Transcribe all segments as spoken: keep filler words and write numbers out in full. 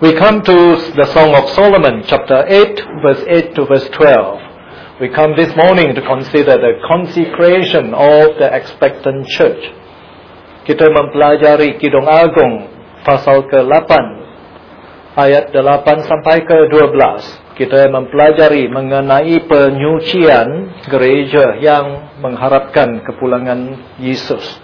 We come to the Song of Solomon, chapter eight, verse eight to verse twelve. We come this morning to consider the consecration of the expectant church. Kita mempelajari Kidung Agung pasal ke delapan, ayat delapan sampai ke dua belas. Kita mempelajari mengenai penyucian gereja yang mengharapkan kepulangan Yesus.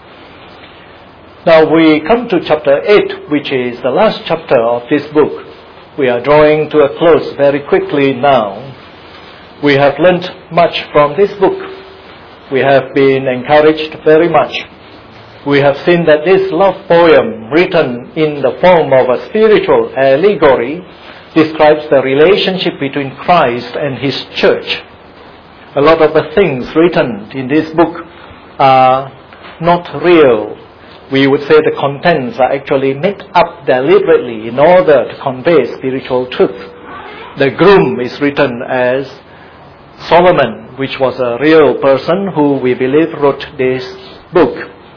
Now we come to chapter eight, which is the last chapter of this book. We are drawing to a close very quickly now. We have learnt much from this book. We have been encouraged very much. We have seen that this love poem, written in the form of a spiritual allegory, describes the relationship between Christ and His church. A lot of the things written in this book are not real. We would say the contents are actually made up deliberately in order to convey spiritual truth. The groom is written as Solomon, which was a real person who we believe wrote this book.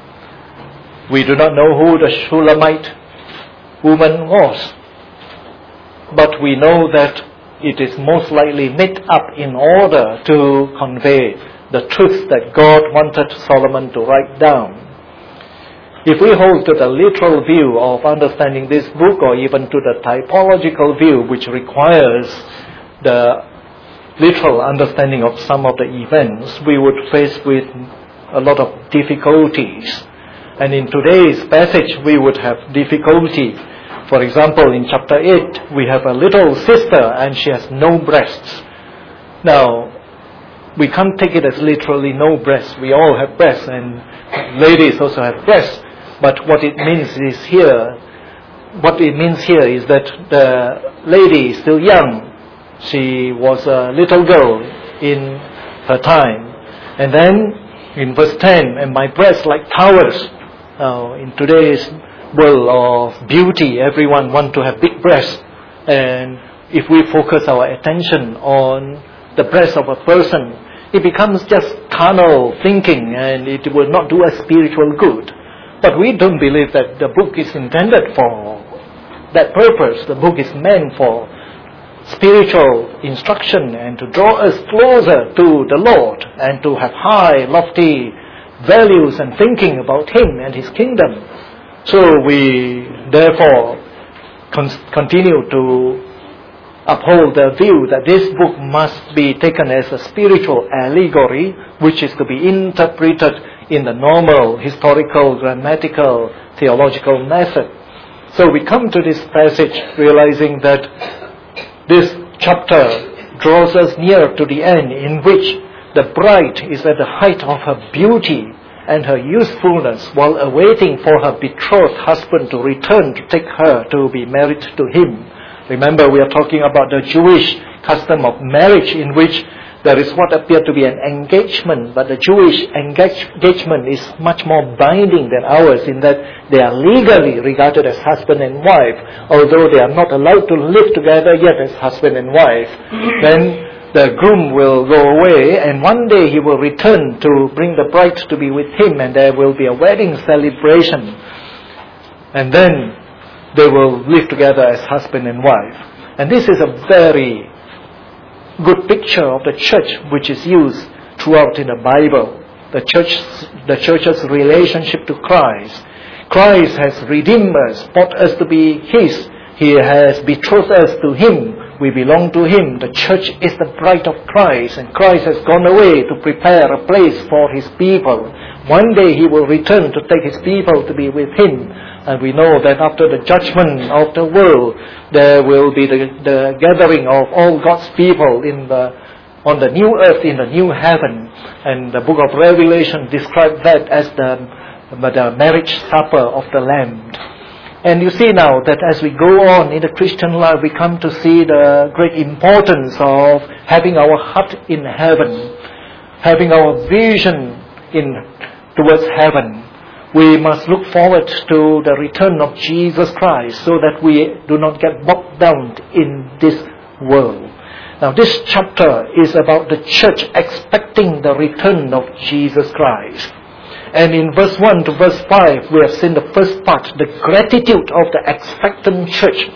We do not know who the Shulamite woman was, but we know that it is most likely made up in order to convey the truth that God wanted Solomon to write down. If we hold to the literal view of understanding this book, or even to the typological view, which requires the literal understanding of some of the events, we would face with a lot of difficulties. And in today's passage, we would have difficulty. For example, in chapter eight, we have a little sister and she has no breasts. Now, we can't take it as literally no breasts. We all have breasts, and ladies also have breasts. But what it means is here, what it means here is that the lady is still young. She was a little girl in her time. And then in verse ten, and my breasts like towers. Now, in today's world of beauty, everyone wants to have big breasts. And if we focus our attention on the breast of a person, it becomes just carnal thinking, and it will not do us spiritual good. But we don't believe that the book is intended for that purpose. The book is meant for spiritual instruction and to draw us closer to the Lord and to have high, lofty values and thinking about Him and His kingdom. So we therefore con- continue to uphold the view that this book must be taken as a spiritual allegory, which is to be interpreted in the normal historical, grammatical, theological method. So we come to this passage realizing that this chapter draws us near to the end, in which the bride is at the height of her beauty and her usefulness, while awaiting for her betrothed husband to return to take her to be married to him. Remember, we are talking about the Jewish custom of marriage, in which there is what appeared to be an engagement, but the Jewish engage- engagement is much more binding than ours, in that they are legally regarded as husband and wife, although they are not allowed to live together yet as husband and wife. Then the groom will go away, and one day he will return to bring the bride to be with him, and there will be a wedding celebration. And then they will live together as husband and wife. And this is a very good picture of the church, which is used throughout in the Bible. The church, the church's relationship to Christ. Christ has redeemed us, bought us to be His. He has betrothed us to Him. We belong to Him. The church is the bride of Christ, and Christ has gone away to prepare a place for His people. One day He will return to take His people to be with Him. And we know that after the judgment of the world, there will be the, the gathering of all God's people in the, on the new earth, in the new heaven. And the book of Revelation describes that as the, the marriage supper of the Lamb. And you see now that as we go on in the Christian life, we come to see the great importance of having our heart in heaven, having our vision in towards heaven. We must look forward to the return of Jesus Christ, so that we do not get bogged down in this world. Now, this chapter is about the church expecting the return of Jesus Christ. And in verse one to verse five, we have seen the first part, the gratitude of the expectant church.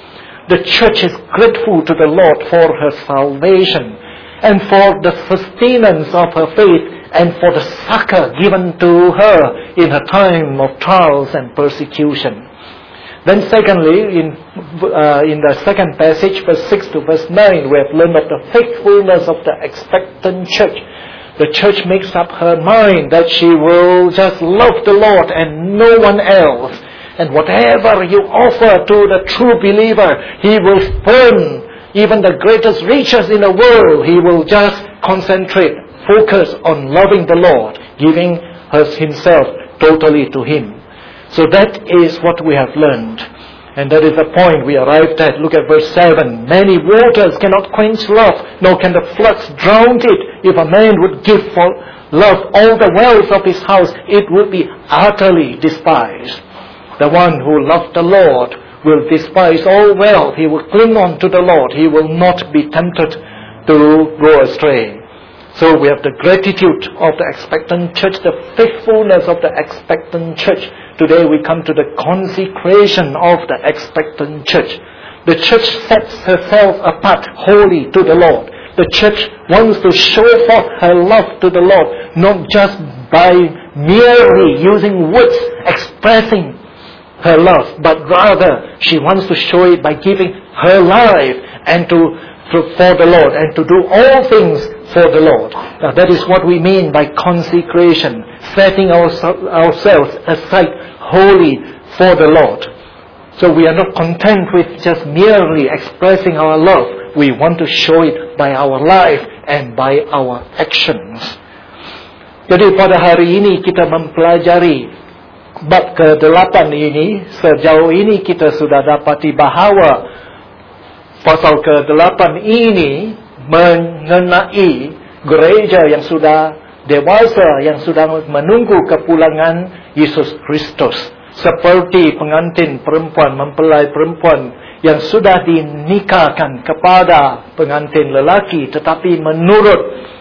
The church is grateful to the Lord for her salvation and for the sustenance of her faith and for the succor given to her in her time of trials and persecution. Then secondly, in uh, in the second passage, verse six to verse nine, we have learned of the faithfulness of the expectant church. The church makes up her mind that she will just love the Lord and no one else. And whatever you offer to the true believer, he will spurn even the greatest riches in the world. He will just concentrate, focus on loving the Lord, giving himself totally to Him. So that is what we have learned. And that is the point we arrived at. Look at verse seven. Many waters cannot quench love, nor can the floods drown it. If a man would give for love all the wealth of his house, it would be utterly despised. The one who loves the Lord will despise all wealth. He will cling on to the Lord. He will not be tempted to go astray. So we have the gratitude of the expectant church, the faithfulness of the expectant church. Today we come to the consecration of the expectant church. The church sets herself apart wholly to the Lord. The church wants to show forth her love to the Lord, not just by merely using words expressing her love, but rather she wants to show it by giving her life and to, to for the Lord, and to do all things for the Lord. Now that is what we mean by consecration, setting our, ourselves aside wholly for the Lord. So we are not content with just merely expressing our love. We want to show it by our life and by our actions. Jadi pada hari ini kita mempelajari bab ke delapan ini. Sejauh ini kita sudah dapati bahawa pasal ke delapan ini mengenai gereja yang sudah dewasa, yang sudah menunggu kepulangan Yesus Kristus. Seperti pengantin perempuan, mempelai perempuan yang sudah dinikahkan kepada pengantin lelaki, tetapi menurut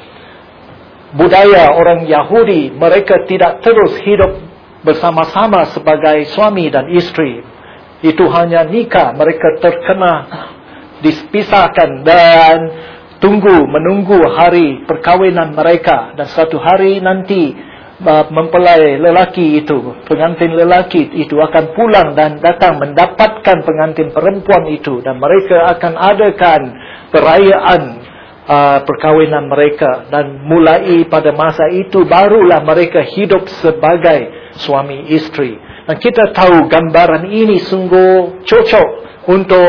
budaya orang Yahudi, mereka tidak terus hidup bersama-sama sebagai suami dan istri. Itu hanya nikah, mereka terkena dipisahkan dan tunggu, menunggu hari perkawinan mereka. Dan satu hari nanti uh, mempelai lelaki itu, pengantin lelaki itu akan pulang dan datang mendapatkan pengantin perempuan itu. Dan mereka akan adakan perayaan uh, perkawinan mereka. Dan mulai pada masa itu barulah mereka hidup sebagai suami istri. Dan kita tahu gambaran ini sungguh cocok untuk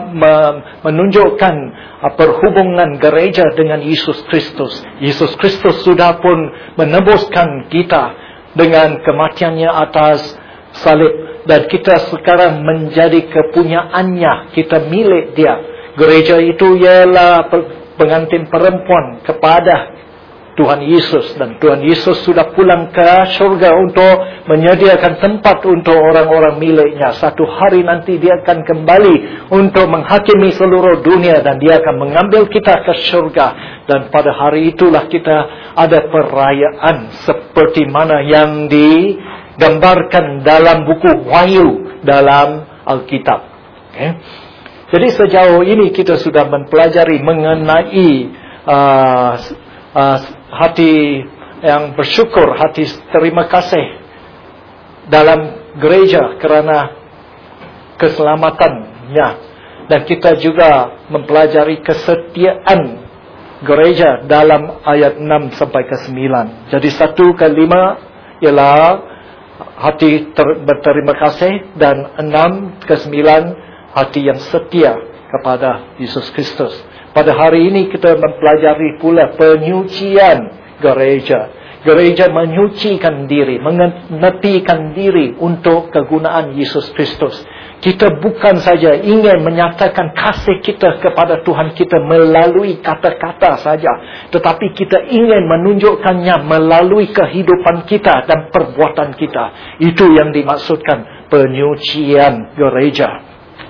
menunjukkan perhubungan gereja dengan Yesus Kristus. Yesus Kristus sudah pun menebuskan kita dengan kematiannya atas salib. Dan kita sekarang menjadi kepunyaannya. Kita milik dia. Gereja itu ialah pengantin perempuan kepada Tuhan Yesus. Dan Tuhan Yesus sudah pulang ke syurga untuk menyediakan tempat untuk orang-orang miliknya. Satu hari nanti dia akan kembali untuk menghakimi seluruh dunia. Dan dia akan mengambil kita ke syurga. Dan pada hari itulah kita ada perayaan seperti mana yang digambarkan dalam buku Wahyu dalam Alkitab. Okay. Jadi sejauh ini kita sudah mempelajari mengenai uh, uh, hati yang bersyukur, hati terima kasih dalam gereja kerana keselamatannya. Dan kita juga mempelajari kesetiaan gereja dalam ayat enam sampai ke sembilan. Jadi satu ke lima ialah hati ter, berterima kasih, dan enam ke sembilan hati yang setia kepada Yesus Kristus. Pada hari ini kita mempelajari pula penyucian gereja. Gereja menyucikan diri, menepikan diri untuk kegunaan Yesus Kristus. Kita bukan saja ingin menyatakan kasih kita kepada Tuhan kita melalui kata-kata saja, tetapi kita ingin menunjukkannya melalui kehidupan kita dan perbuatan kita. Itu yang dimaksudkan penyucian gereja.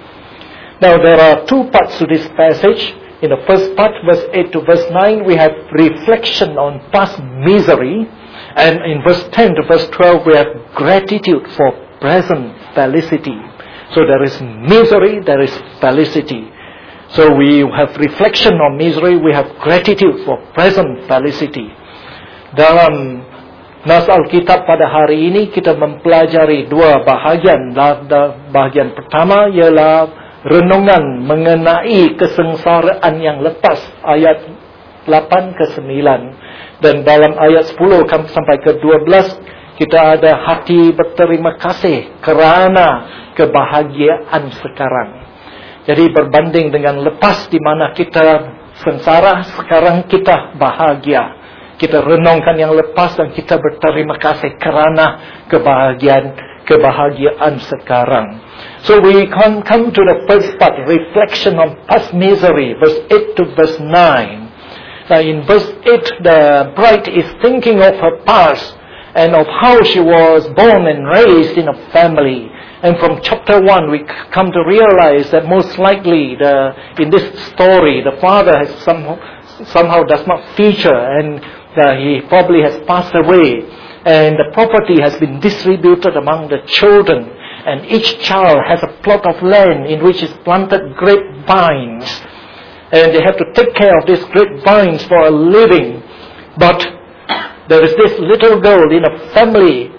Now there are two parts to this passage. In the first part, verse eight to verse nine, we have reflection on past misery. And in verse ten to verse twelve, we have gratitude for present felicity. So there is misery, there is felicity. So we have reflection on misery, we have gratitude for present felicity. Dalam nas Alkitab pada hari ini kita mempelajari dua bahagian. Bahagian pertama ialah renungan mengenai kesengsaraan yang lepas, ayat lapan ke sembilan. Dan dalam ayat sepuluh sampai ke dua belas kita ada hati berterima kasih kerana kebahagiaan sekarang. Jadi berbanding dengan lepas di mana kita sengsara, sekarang kita bahagia. Kita renungkan yang lepas dan kita berterima kasih kerana kebahagiaan kebahagiaan sekarang. So we can come to the first part, reflection on past misery, verse eight to verse nine. Now in verse eight, the bride is thinking of her past and of how she was born and raised in a family. And from chapter one, we come to realize that most likely the, in this story, the father has somehow, somehow does not feature, and uh, he probably has passed away. And the property has been distributed among the children. And each child has a plot of land in which is planted grapevines. And they have to take care of these grapevines for a living. But there is this little girl in a family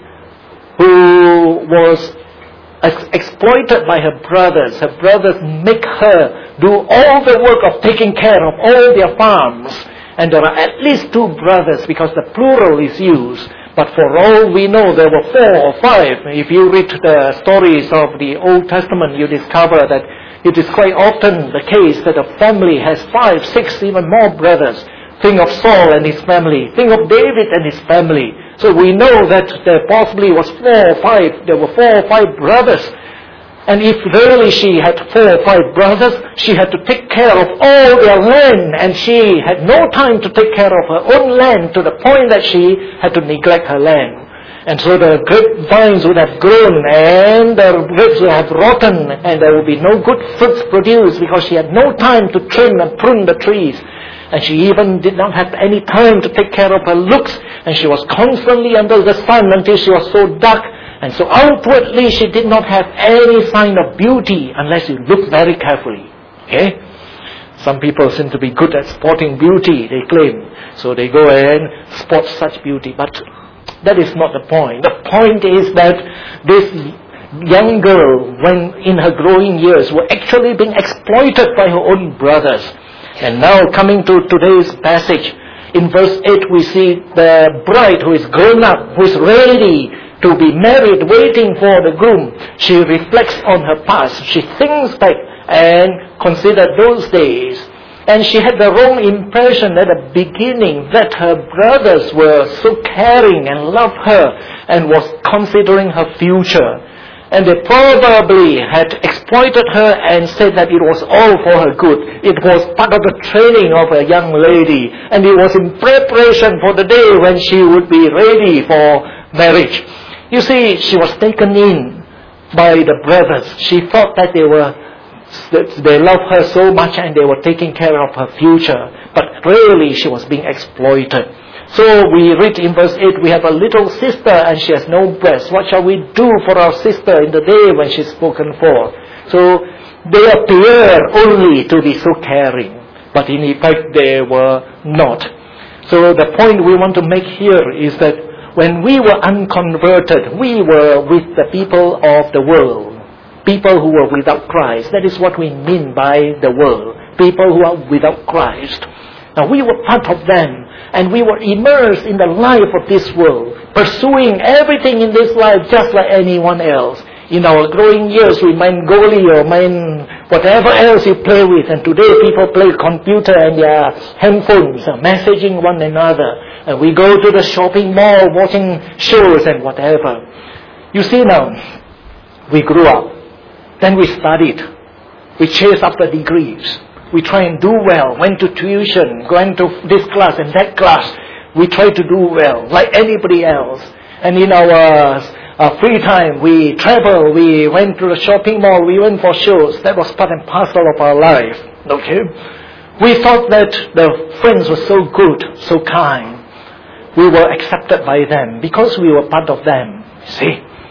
who was exploited by her brothers. Her brothers make her do all the work of taking care of all their farms. And there are at least two brothers because the plural is used. But for all we know, there were four or five. If you read the stories of the Old Testament, you discover that it is quite often the case that a family has five, six, even more brothers. Think of Saul and his family. Think of David and his family. So we know that there possibly was four or five, there were four or five brothers. And if really she had four or five brothers, she had to take care of all their land. And she had no time to take care of her own land to the point that she had to neglect her land. And so the grapevines would have grown and the grapes would have rotten and there would be no good fruits produced because she had no time to trim and prune the trees. And she even did not have any time to take care of her looks. And she was constantly under the sun until she was so dark. And so outwardly she did not have any sign of beauty unless you look very carefully. Okay? Some people seem to be good at spotting beauty, they claim. So they go and spot such beauty. But that is not the point. The point is that this young girl, when in her growing years, were actually being exploited by her own brothers. And now coming to today's passage, in verse eight we see the bride who is grown up, who is ready to be married, waiting for the groom. She reflects on her past. She thinks back and considers those days. And she had the wrong impression at the beginning that her brothers were so caring and loved her and was considering her future. And they probably had exploited her and said that it was all for her good. It was part of the training of a young lady. And it was in preparation for the day when she would be ready for marriage. You see, she was taken in by the brothers. She thought that they were, that they loved her so much and they were taking care of her future. But really she was being exploited. So we read in verse eight, we have a little sister and she has no breast. What shall we do for our sister in the day when she's spoken for? So they appear only to be so caring, but in effect they were not. So the point we want to make here is that when we were unconverted, we were with the people of the world. People who were without Christ. That is what we mean by the world. People who are without Christ. Now we were part of them. And we were immersed in the life of this world, pursuing everything in this life just like anyone else. In our growing years, we mind goalie or mind whatever else you play with. And today people play computer and their handphones, messaging one another. And we go to the shopping mall, watching shows and whatever. You see now, we grew up. Then we studied. We chased after degrees. We try and do well, went to tuition, going to this class and that class. We try to do well, like anybody else. And in our uh, free time, we travel, we went to the shopping mall, we went for shows. That was part and parcel of our life. Okay? We thought that the friends were so good, so kind. We were accepted by them because we were part of them. See?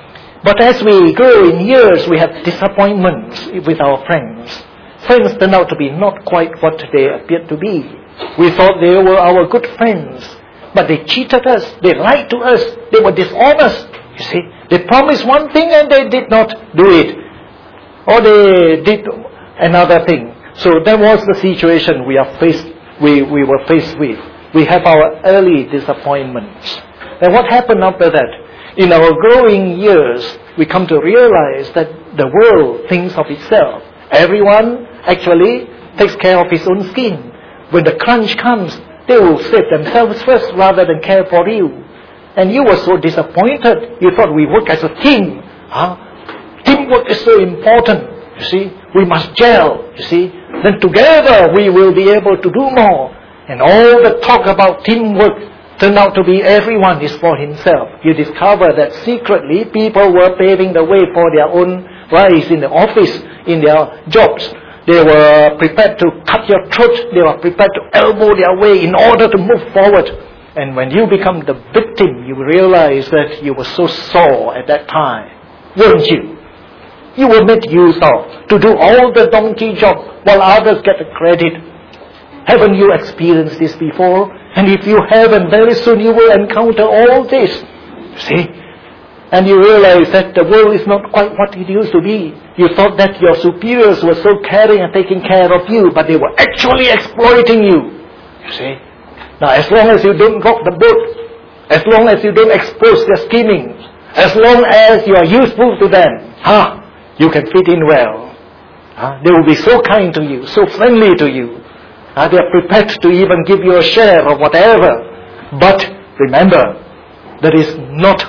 But as we grow in years, we have disappointments with our friends. Friends turn out to be not quite what they appeared to be. We thought they were our good friends, but they cheated us, they lied to us, they were dishonest. You see, they promised one thing and they did not do it. Or they did another thing. So that was the situation we are faced, we, we were faced with. We have our early disappointments. And what happened after that? In our growing years, we come to realize that the world thinks of itself. Everyone actually takes care of his own skin. When the crunch comes, they will save themselves first rather than care for you. And you were so disappointed. You thought we work as a team. Huh? Teamwork is so important. You see, we must gel. You see, then together we will be able to do more. And all the talk about teamwork turned out to be everyone is for himself. You discover that secretly people were paving the way for their own rise in the office, in their jobs. They were prepared to cut your throat. They were prepared to elbow their way in order to move forward. And when you become the victim, you realize that you were so sore at that time, weren't you? You were made use of to do all the donkey job while others get the credit. Haven't you experienced this before? And if you haven't, very soon you will encounter all this. See? And you realize that the world is not quite what it used to be. You thought that your superiors were so caring and taking care of you, but they were actually exploiting you. You see? Now, as long as you don't rock the boat, as long as you don't expose their scheming, as long as you are useful to them, huh, you can fit in well. Huh? They will be so kind to you, so friendly to you. Uh, they are prepared to even give you a share of whatever. But remember, that is not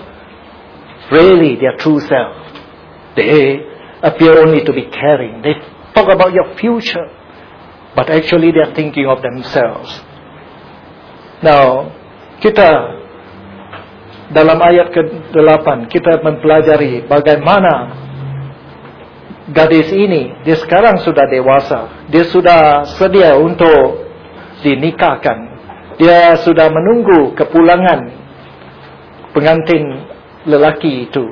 really their true self. They appear only to be caring. They talk about your future, but actually they are thinking of themselves. Now, kita dalam ayat ke-delapan kita mempelajari bagaimana gadis ini, dia sekarang sudah dewasa. Dia sudah sedia untuk dinikahkan. Dia sudah menunggu kepulangan pengantin lelaki itu.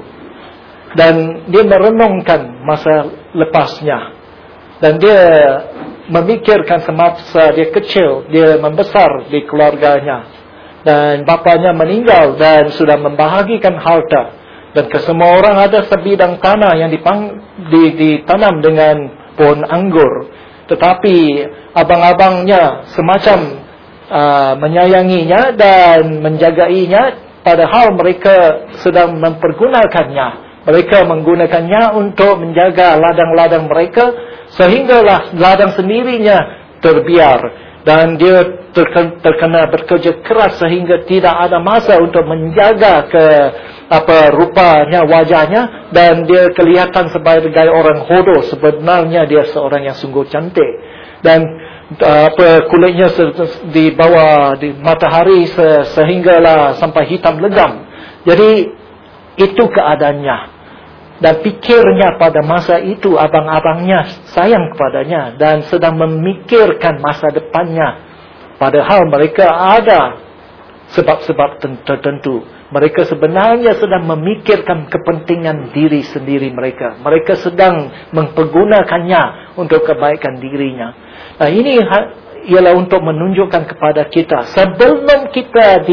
Dan dia merenungkan masa lepasnya. Dan dia memikirkan semasa dia kecil, dia membesar di keluarganya. Dan bapanya meninggal dan sudah membahagikan harta. Dan ke semua orang ada sebidang tanah yang dipang, ditanam dengan pohon anggur. Tetapi abang-abangnya semacam uh, menyayanginya dan menjagainya, padahal mereka sedang mempergunakannya. Mereka menggunakannya untuk menjaga ladang-ladang mereka, sehinggalah ladang sendirinya terbiar. Dan dia terkena bekerja keras sehingga tidak ada masa untuk menjaga ke apa rupanya, wajahnya, dan dia kelihatan sebagai orang hodoh. Sebenarnya dia seorang yang sungguh cantik, dan apa kulitnya di bawah di matahari sehinggalah sampai hitam legam. Jadi itu keadaannya. Dan pikirnya pada masa itu, abang-abangnya sayang kepadanya dan sedang memikirkan masa depannya. Padahal mereka ada sebab-sebab tertentu. Mereka sebenarnya sedang memikirkan kepentingan diri sendiri mereka. Mereka sedang mempergunakannya untuk kebaikan dirinya. Nah, ini ialah untuk menunjukkan kepada kita, sebelum kita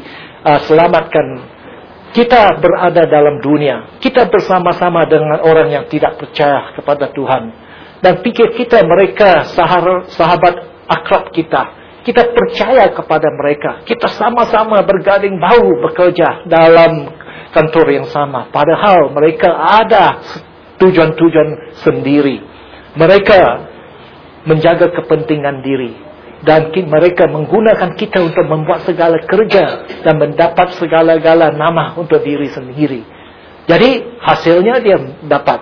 diselamatkan, kita berada dalam dunia. Kita bersama-sama dengan orang yang tidak percaya kepada Tuhan. Dan pikir kita mereka sahabat akrab kita. Kita percaya kepada mereka. Kita sama-sama berganding bahu bekerja dalam kantor yang sama. Padahal mereka ada tujuan-tujuan sendiri. Mereka menjaga kepentingan diri. Dan mereka menggunakan kita untuk membuat segala kerja dan mendapat segala-gala nama untuk diri sendiri. Jadi hasilnya dia dapat.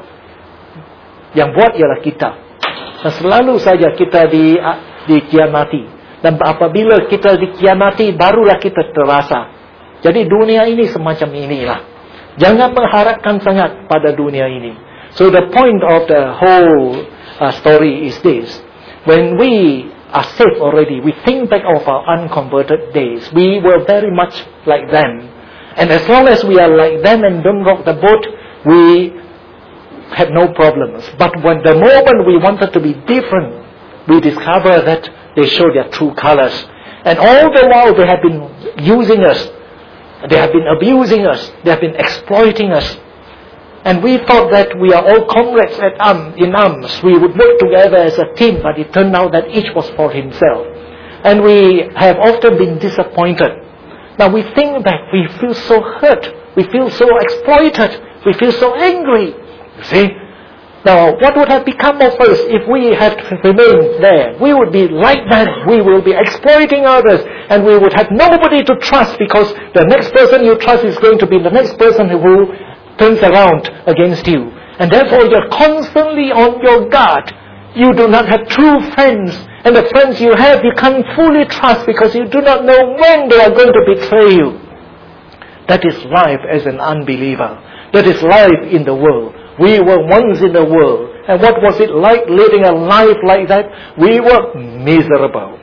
Yang buat ialah kita. Dan selalu saja kita di, dikianati. Dan apabila kita dikianati, barulah kita terasa. Jadi dunia ini semacam inilah. Jangan mengharapkan sangat pada dunia ini. So the point of the whole uh, story is this. When we are saved already, we think back of our unconverted days. We were very much like them. And as long as we are like them and don't rock the boat, we had no problems. But when the moment we wanted to be different, we discover that they show their true colors. And all the while they have been using us. They have been abusing us. They have been exploiting us. And we thought that we are all comrades at arm, in arms. We would work together as a team, but it turned out that each was for himself. And we have often been disappointed. Now we think back, we feel so hurt. We feel so exploited. We feel so angry. You see? Now, what would have become of us if we had remained there? We would be like that. We will be exploiting others, and we would have nobody to trust, because the next person you trust is going to be the next person who turns around against you. And therefore, you're constantly on your guard. You do not have true friends, and the friends you have, you can't fully trust, because you do not know when they are going to betray you. That is life as an unbeliever. That is life in the world. We were once in the world. And what was it like living a life like that? We were miserable.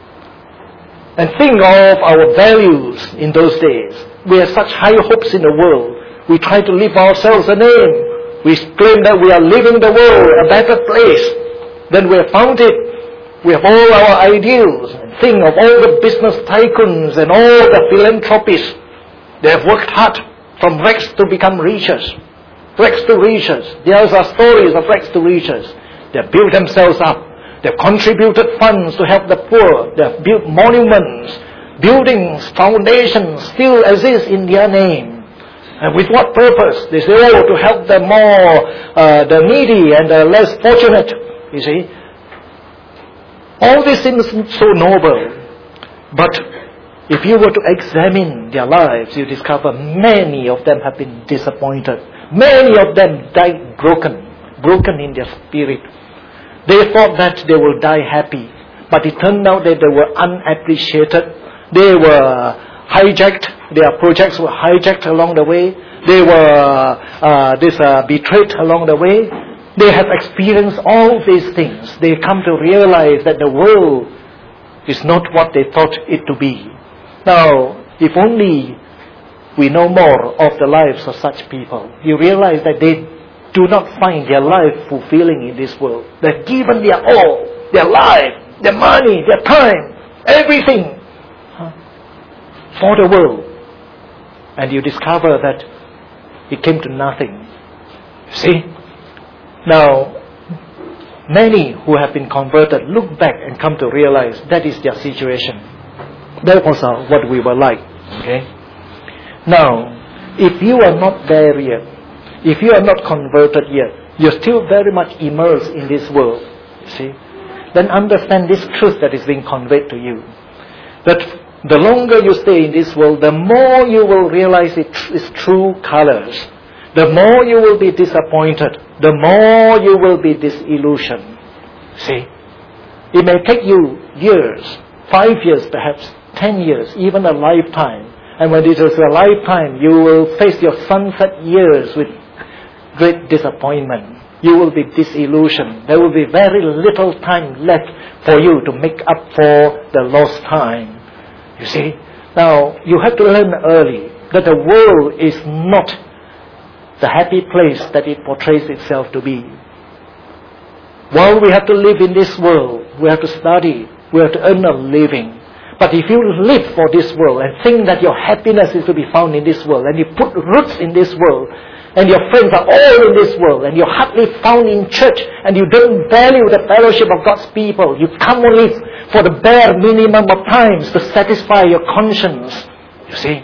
And think of our values in those days. We had such high hopes in the world. We try to leave ourselves a name. We claim that we are leaving the world a better place than we have found it. We have all our ideals. And think of all the business tycoons and all the philanthropists. They have worked hard from rags to become riches. Rags to riches. There are stories of rags to riches. They have built themselves up. They have contributed funds to help the poor. They have built monuments, buildings, foundations still exist in their name. And with what purpose? They say, oh, to help the more, uh, the needy and the less fortunate. You see? All this seems so noble. But if you were to examine their lives, you discover many of them have been disappointed. Many of them died broken, broken in their spirit. They thought that they will die happy, but it turned out that they were unappreciated. They were hijacked. Their projects were hijacked along the way. They were uh, this, uh, betrayed along the way. They have experienced all these things. They come to realize that the world is not what they thought it to be. Now, if only we know more of the lives of such people, you realize that they do not find their life fulfilling in this world. They've given their all, their life, their money, their time, everything huh, for the world. And you discover that it came to nothing. See? Now, many who have been converted look back and come to realize that is their situation. That was uh, what we were like. Okay? Now, if you are not there yet, if you are not converted yet, you're still very much immersed in this world, you see, then understand this truth that is being conveyed to you. That the longer you stay in this world, the more you will realize its true colors. The more you will be disappointed. The more you will be disillusioned. See, it may take you years, five years perhaps, ten years, even a lifetime. And when it is a lifetime, you will face your sunset years with great disappointment. You will be disillusioned. There will be very little time left for you to make up for the lost time. You see? Now, you have to learn early that the world is not the happy place that it portrays itself to be. While we have to live in this world, we have to study, we have to earn a living. But if you live for this world and think that your happiness is to be found in this world, and you put roots in this world, and your friends are all in this world, and you're hardly found in church, and you don't value the fellowship of God's people, you come only for the bare minimum of times to satisfy your conscience, you see,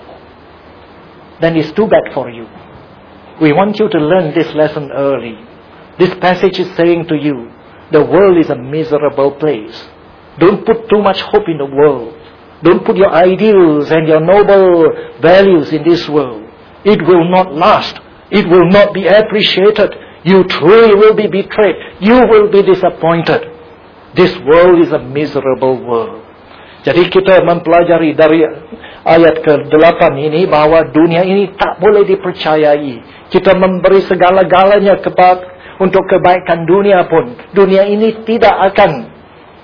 then it's too bad for you. We want you to learn this lesson early. This passage is saying to you, the world is a miserable place. Don't put too much hope in the world. Don't put your ideals and your noble values in this world. It will not last. It will not be appreciated. You truly will be betrayed. You will be disappointed. This world is a miserable world. Jadi kita mempelajari dari ayat ke delapan ini bahwa dunia ini tak boleh dipercayai. Kita memberi segala-galanya kepada untuk kebaikan dunia pun. Dunia ini tidak akan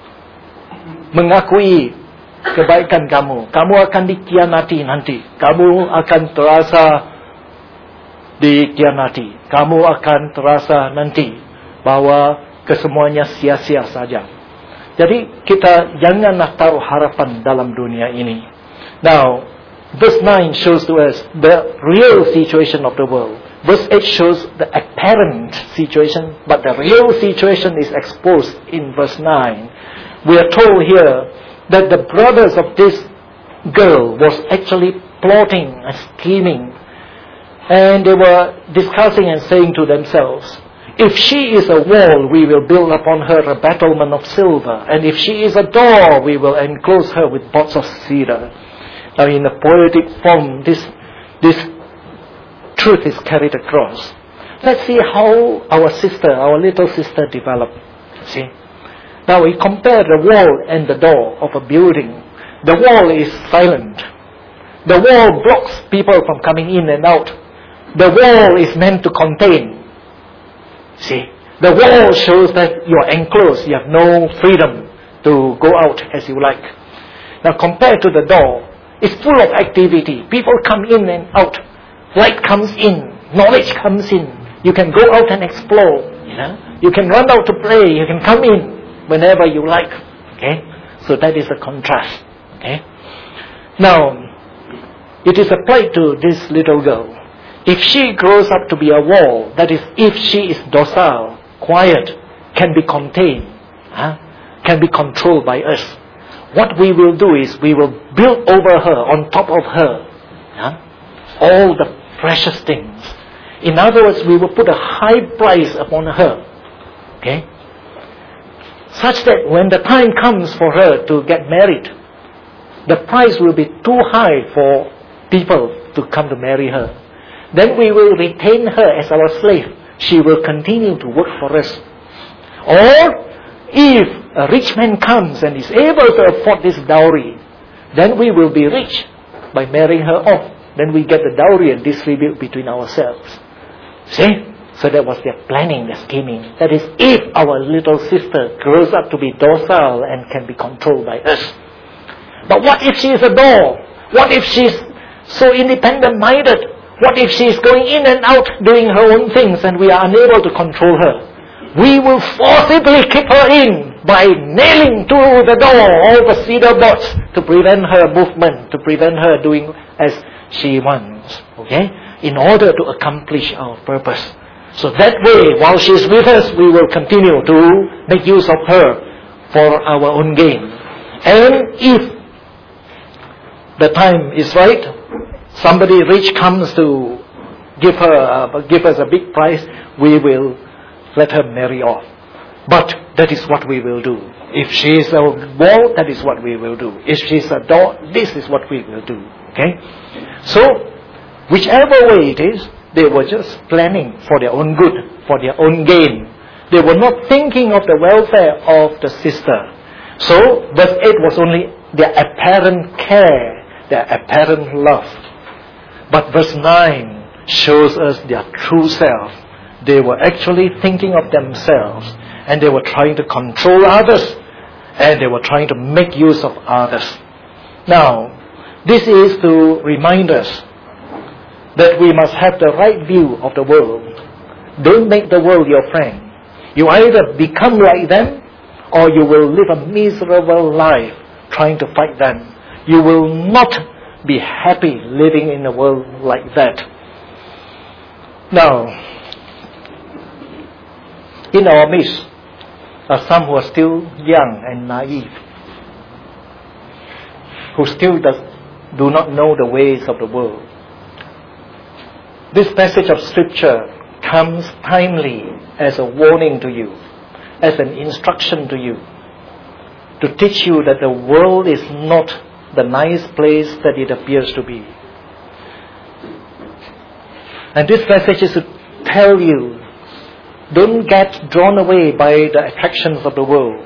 mengakui kebaikan kamu. Kamu akan dikhianati nanti. Kamu akan terasa dikhianati. Kamu akan terasa nanti bahwa kesemuanya sia-sia saja. Jadi kita janganlah taruh harapan dalam dunia ini. Now, verse nine shows to us the real situation of the world. Verse eight shows the apparent situation, but the real situation is exposed in verse nine. We are told here that the brothers of this girl was actually plotting and scheming, and they were discussing and saying to themselves, if she is a wall, we will build upon her a battlement of silver, and if she is a door, we will enclose her with boards of cedar. Now in a poetic form, this this truth is carried across. Let's see how our sister, our little sister developed. See? Now we compare the wall and the door of a building. The wall is silent. The wall blocks people from coming in and out. The wall is meant to contain. See? The wall shows that you are enclosed. You have no freedom to go out as you like. Now compared to the door, it's full of activity. People come in and out. Light comes in, knowledge comes in. You can go out and explore, you know. You can run out to play, you can come in whenever you like. Okay? So that is a contrast. Okay? Now, it is applied to this little girl. If she grows up to be a wall, that is, if she is docile, quiet, can be contained, huh? Can be controlled by us, what we will do is we will build over her, on top of her, huh? all the precious things. In other words, we will put a high price upon her. Okay? Such that when the time comes for her to get married, the price will be too high for people to come to marry her. Then we will retain her as our slave. She will continue to work for us. Or, if a rich man comes and is able to afford this dowry, then we will be rich by marrying her off. Then we get the dowry and distribute between ourselves. See? So that was their planning, their scheming. That is, if our little sister grows up to be docile and can be controlled by us. But what if she is a door? What if she's so independent-minded? What if she's going in and out doing her own things and we are unable to control her? We will forcibly keep her in by nailing to the door all the cedar boards to prevent her movement, to prevent her doing as she wants, okay, in order to accomplish our purpose. So that way, while she is with us, we will continue to make use of her for our own gain. And if the time is right, somebody rich comes to give her, uh, give us a big price, we will let her marry off. But that is what we will do. If she is a wall, that is what we will do. If she is a door, this is what we will do. Okay? So, whichever way it is, they were just planning for their own good, for their own gain. They were not thinking of the welfare of the sister. So, verse eight was only their apparent care, their apparent love. But verse nine shows us their true self. They were actually thinking of themselves, and they were trying to control others, and they were trying to make use of others. Now, this is to remind us that we must have the right view of the world. Don't make the world your friend. You either become like them, or you will live a miserable life trying to fight them. You will not be happy living in a world like that. Now, in our midst are some who are still young and naive, who still does, do not know the ways of the world. This passage of Scripture comes timely as a warning to you, as an instruction to you, to teach you that the world is not the nice place that it appears to be. And this passage is to tell you, don't get drawn away by the attractions of the world.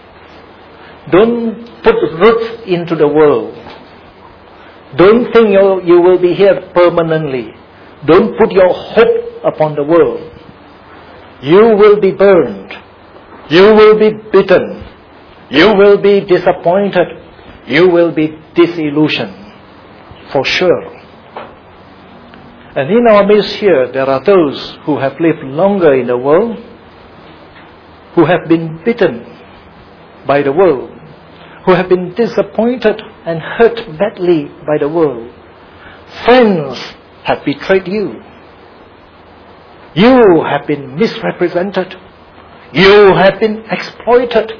Don't put roots into the world. Don't think you, you will be here permanently. Don't put your hope upon the world. You will be burned. You will be beaten. You will be disappointed. You will be disillusioned. For sure. And in our midst here, there are those who have lived longer in the world, who have been bitten by the world, who have been disappointed and hurt badly by the world. Friends have betrayed you. You have been misrepresented. You have been exploited.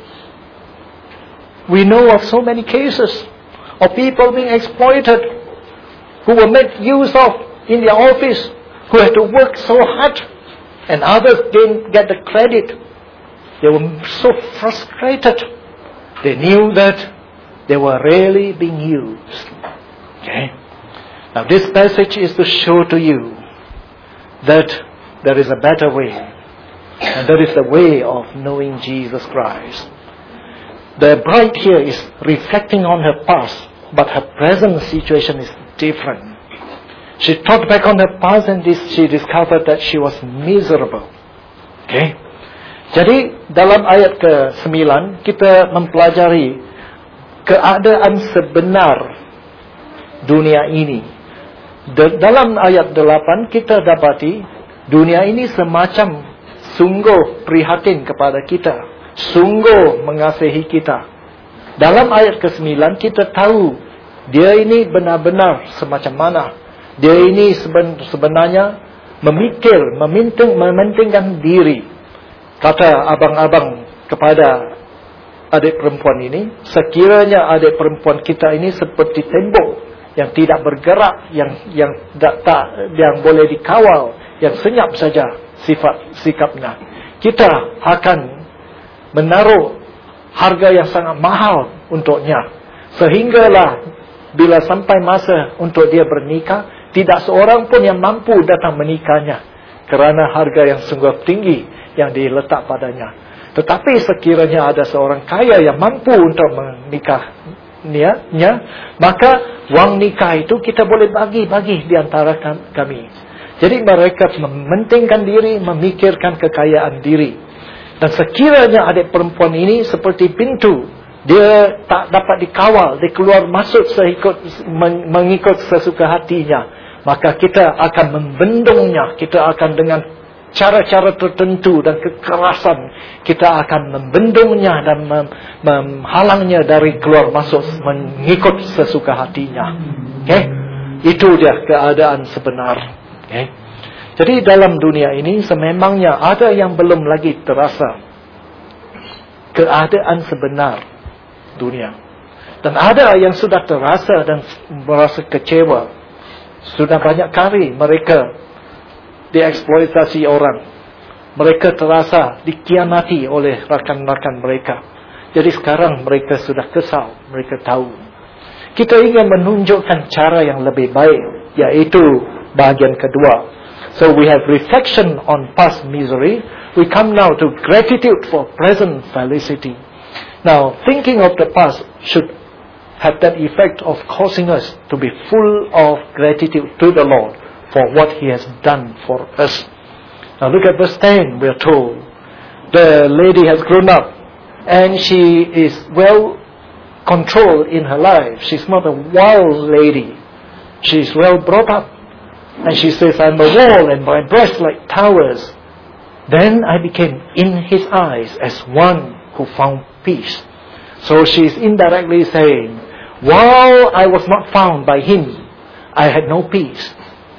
We know of so many cases of people being exploited, who were made use of in their office, who had to work so hard, and others didn't get the credit. They were so frustrated. They knew that they were really being used. Okay? Now this passage is to show to you that there is a better way. And that is the way of knowing Jesus Christ. The bride here is reflecting on her past, but her present situation is different. She thought back on her past and this, she discovered that she was miserable. Okay? Jadi dalam ayat ke sembilan kita mempelajari keadaan sebenar dunia ini. D- dalam ayat delapan kita dapati dunia ini semacam sungguh prihatin kepada kita, sungguh mengasihi kita. Dalam ayat ke sembilan kita tahu dia ini benar-benar semacam mana. Dia ini seben- sebenarnya memikir, meminting, mementingkan diri. Kata abang-abang kepada adik perempuan ini, sekiranya adik perempuan kita ini seperti tembok yang tidak bergerak, yang yang tak, tak yang boleh dikawal, yang senyap saja sifat sikapnya, kita akan menaruh harga yang sangat mahal untuknya, sehinggalah bila sampai masa untuk dia bernikah, tidak seorang pun yang mampu datang menikahnya kerana harga yang sungguh tinggi yang diletak padanya. Tetapi sekiranya ada seorang kaya yang mampu untuk menikahnya, maka wang nikah itu kita boleh bagi-bagi di antara kami. Jadi mereka mementingkan diri, memikirkan kekayaan diri. Dan sekiranya adik perempuan ini seperti pintu, dia tak dapat dikawal, dia keluar masuk seikut, mengikut sesuka hatinya, maka kita akan membendungnya, kita akan dengan cara-cara tertentu dan kekerasan kita akan membendungnya dan mem- menghalangnya dari keluar masuk mengikut sesuka hatinya. Okay? Itu dia keadaan sebenar. Okay? Jadi dalam dunia ini sememangnya ada yang belum lagi terasa keadaan sebenar dunia, dan ada yang sudah terasa dan merasa kecewa. Sudah banyak kali mereka dieksploitasi orang. Mereka terasa dikhianati oleh rakan-rakan mereka. Jadi sekarang mereka sudah kesal. Mereka tahu. Kita ingin menunjukkan cara yang lebih baik, yaitu bahagian kedua. So we have reflection on past misery. We come now to gratitude for present felicity. Now, thinking of the past should have that effect of causing us to be full of gratitude to the Lord for what He has done for us. Now look at verse ten, we are told. The lady has grown up and she is well controlled in her life. She's not a wild lady. She's well brought up. And she says, I'm a wall and my breasts like towers. Then I became in His eyes as one who found peace. So she's indirectly saying, while I was not found by Him, I had no peace.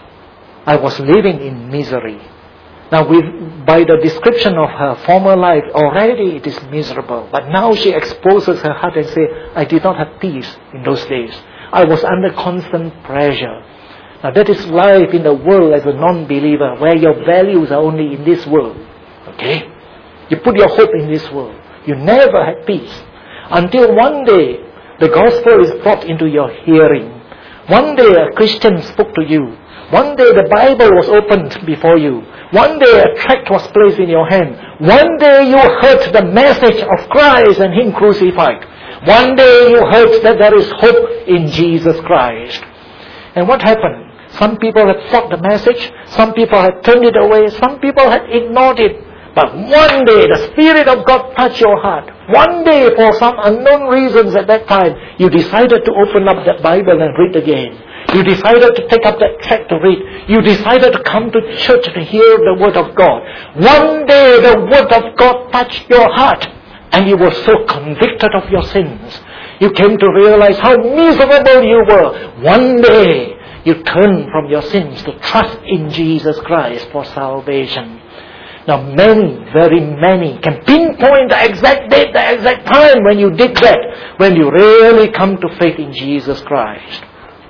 I was living in misery. Now, with, by the description of her former life, already it is miserable. But now she exposes her heart and says, I did not have peace in those days. I was under constant pressure. Now, that is life in the world as a non-believer, where your values are only in this world. Okay? You put your hope in this world. You never had peace. Until one day, the gospel is brought into your hearing. One day, a Christian spoke to you. One day the Bible was opened before you. One day a tract was placed in your hand. One day you heard the message of Christ and Him crucified. One day you heard that there is hope in Jesus Christ. And what happened? Some people had fought the message. Some people had turned it away. Some people had ignored it. But one day the Spirit of God touched your heart. One day, for some unknown reasons at that time, you decided to open up that Bible and read again. You decided to take up that tract to read. You decided to come to church to hear the Word of God. One day the Word of God touched your heart and you were so convicted of your sins. You came to realize how miserable you were. One day you turned from your sins to trust in Jesus Christ for salvation. Now many, very many can pinpoint the exact date, the exact time when you did that, when you really come to faith in Jesus Christ.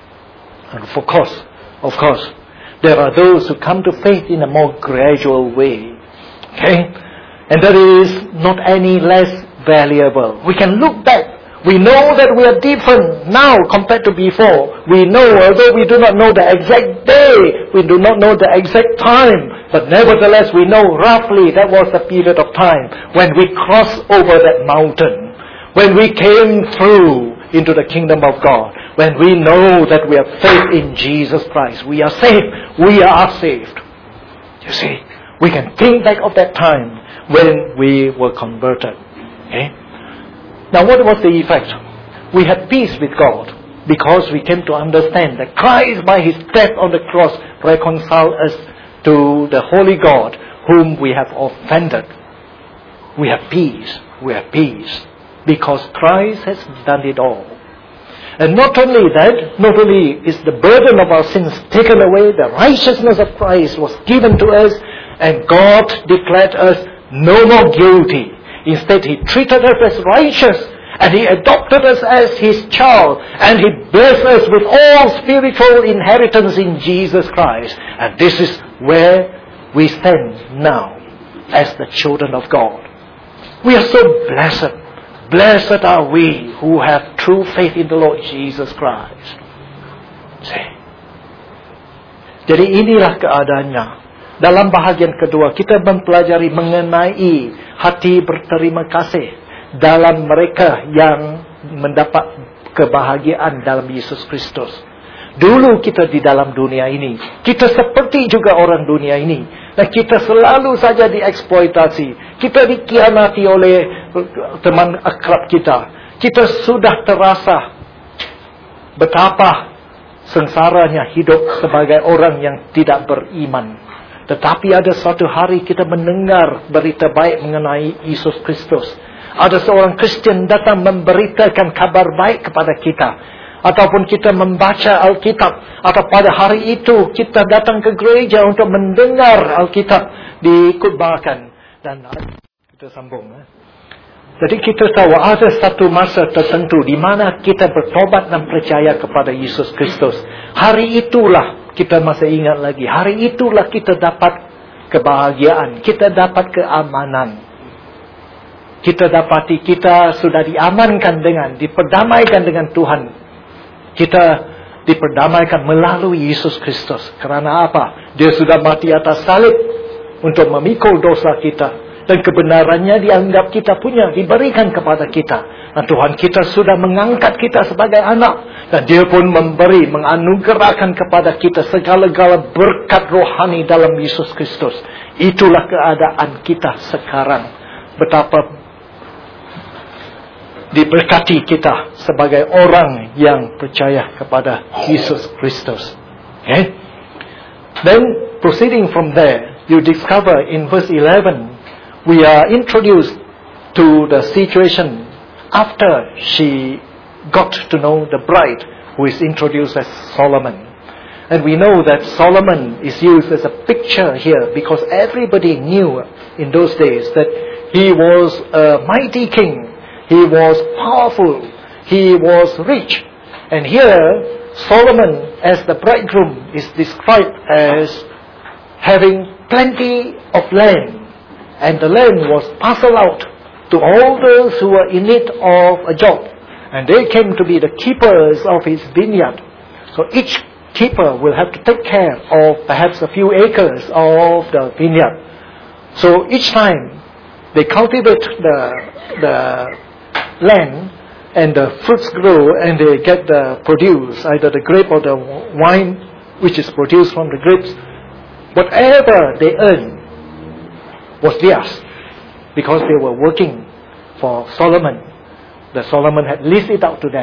And of course, of course, there are those who come to faith in a more gradual way. Okay? And that is not any less valuable. We can look back. We know that we are different now compared to before. We know, although we do not know the exact day, we do not know the exact time, but nevertheless we know roughly that was the period of time when we crossed over that mountain, when we came through into the kingdom of God, when we know that we have faith in Jesus Christ. We are saved. We are saved. You see, we can think back of that time when we were converted. Okay? Now what was the effect? We had peace with God because we came to understand that Christ by His death on the cross reconciled us to the Holy God whom we have offended. We have peace. We have peace because Christ has done it all. And not only that, not only is the burden of our sins taken away, the righteousness of Christ was given to us, and God declared us no more guilty. Instead, He treated us as righteous, and He adopted us as His child, and He blessed us with all spiritual inheritance in Jesus Christ. And this is where we stand now as the children of God. We are so blessed. Blessed are we who have true faith in the Lord Jesus Christ. See? Jadi inilah keadaannya. Dalam bahagian kedua, kita mempelajari mengenai hati berterima kasih dalam mereka yang mendapat kebahagiaan dalam Yesus Kristus. Dulu kita di dalam dunia ini, kita seperti juga orang dunia ini. Dan kita selalu saja dieksploitasi. Kita dikhianati oleh teman akrab kita. Kita sudah terasa betapa sengsaranya hidup sebagai orang yang tidak beriman. Tetapi ada suatu hari kita mendengar berita baik mengenai Yesus Kristus. Ada seorang Kristian datang memberitakan kabar baik kepada kita. Ataupun kita membaca Alkitab. Atau pada hari itu kita datang ke gereja untuk mendengar Alkitab dikhutbahkan. Dan kita sambung. Eh? Jadi kita tahu ada satu masa tertentu di mana kita bertobat dan percaya kepada Yesus Kristus. Hari itulah kita masih ingat lagi. Hari itulah kita dapat kebahagiaan. Kita dapat keamanan. Kita dapati kita sudah diamankan dengan, diperdamaikan dengan Tuhan. Kita diperdamaikan melalui Yesus Kristus. Kerana apa? Dia sudah mati atas salib untuk memikul dosa kita. Dan kebenarannya dianggap kita punya, diberikan kepada kita. Dan Tuhan kita sudah mengangkat kita sebagai anak. Dan Dia pun memberi, menganugerahkan kepada kita segala-gala berkat rohani dalam Yesus Kristus. Itulah keadaan kita sekarang. Betapa diberkati kita sebagai orang yang percaya kepada Yesus Kristus. Okay? Then, proceeding from there, you discover in verse eleven, we are introduced to the situation after she got to know the bride, who is introduced as Solomon. And we know that Solomon is used as a picture here because everybody knew in those days that he was a mighty king. He was powerful. He was rich. And here, Solomon as the bridegroom is described as having plenty of land. And the land was parceled out to all those who were in need of a job. And they came to be the keepers of his vineyard. So each keeper will have to take care of perhaps a few acres of the vineyard. So each time they cultivate the, the land and the fruits grow and they get the produce, either the grape or the wine which is produced from the grapes. Whatever they earn was theirs because they were working for Solomon. The Solomon had leased it out to them.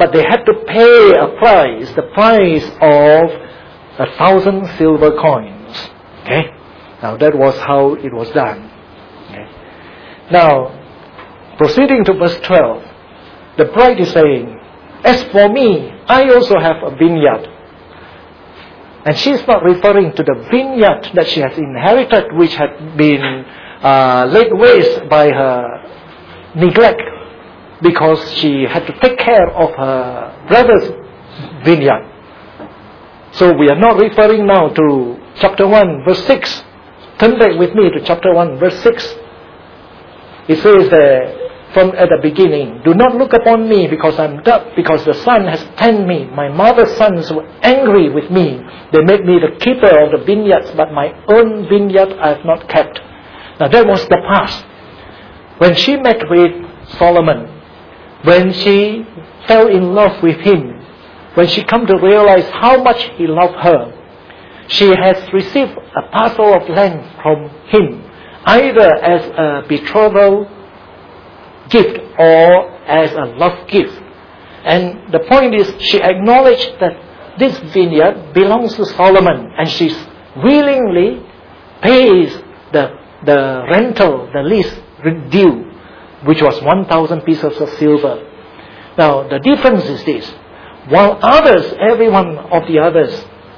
but they had to pay a price, the price of a thousand silver coins. Okay? Now that was how it was done. Okay? Now, proceeding to verse twelve, the bride is saying, as for me, I also have a vineyard. And she's not referring to the vineyard that she has inherited, which had been uh, laid waste by her neglect, because she had to take care of her brother's vineyard. So we are not referring now to chapter one, verse six. Turn back with me to chapter one, verse six. It says there, from at the beginning, do not look upon me because I'm dark, because the sun has tanned me. My mother's sons were angry with me. They made me the keeper of the vineyards, but my own vineyard I have not kept. Now that was the past. When she met with Solomon, when she fell in love with him, when she come to realize how much he loved her, she has received a parcel of land from him, either as a betrothal gift or as a love gift. And the point is, she acknowledged that this vineyard belongs to Solomon, and she willingly pays the, the rental, the lease due, which was one thousand pieces of silver. Now, the difference is this. While others, every one of the others,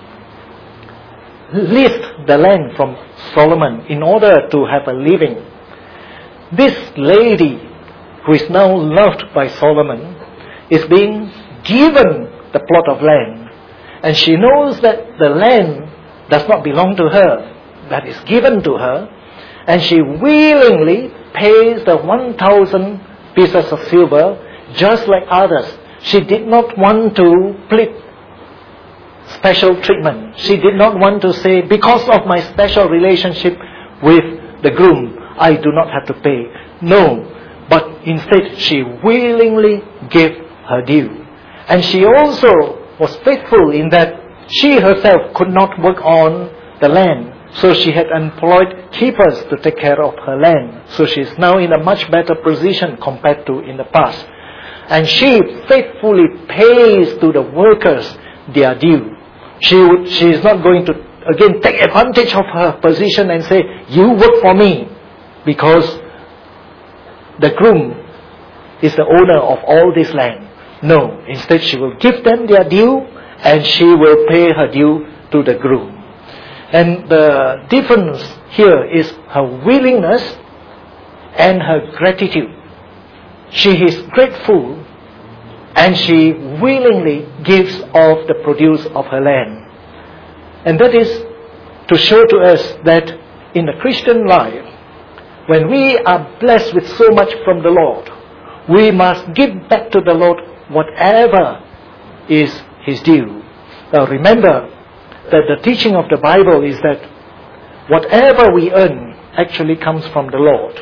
leased the land from Solomon in order to have a living, this lady, who is now loved by Solomon, is being given the plot of land. And she knows that the land does not belong to her, that is given to her, and she willingly pays the one thousand pieces of silver, just like others. She did not want to plead special treatment. She did not want to say, because of my special relationship with the groom, I do not have to pay. No, but instead she willingly gave her due. And she also was faithful in that she herself could not work on the land. So she had employed keepers to take care of her land. So she is now in a much better position compared to in the past. And she faithfully pays to the workers their due. She would, she is not going to, again, take advantage of her position and say, you work for me, because the groom is the owner of all this land. No, instead she will give them their due, and she will pay her due to the groom. And the difference here is her willingness and her gratitude. She is grateful, and she willingly gives of the produce of her land. And that is to show to us that in the Christian life, when we are blessed with so much from the Lord, we must give back to the Lord whatever is His due. Now remember that the teaching of the Bible is that whatever we earn actually comes from the Lord.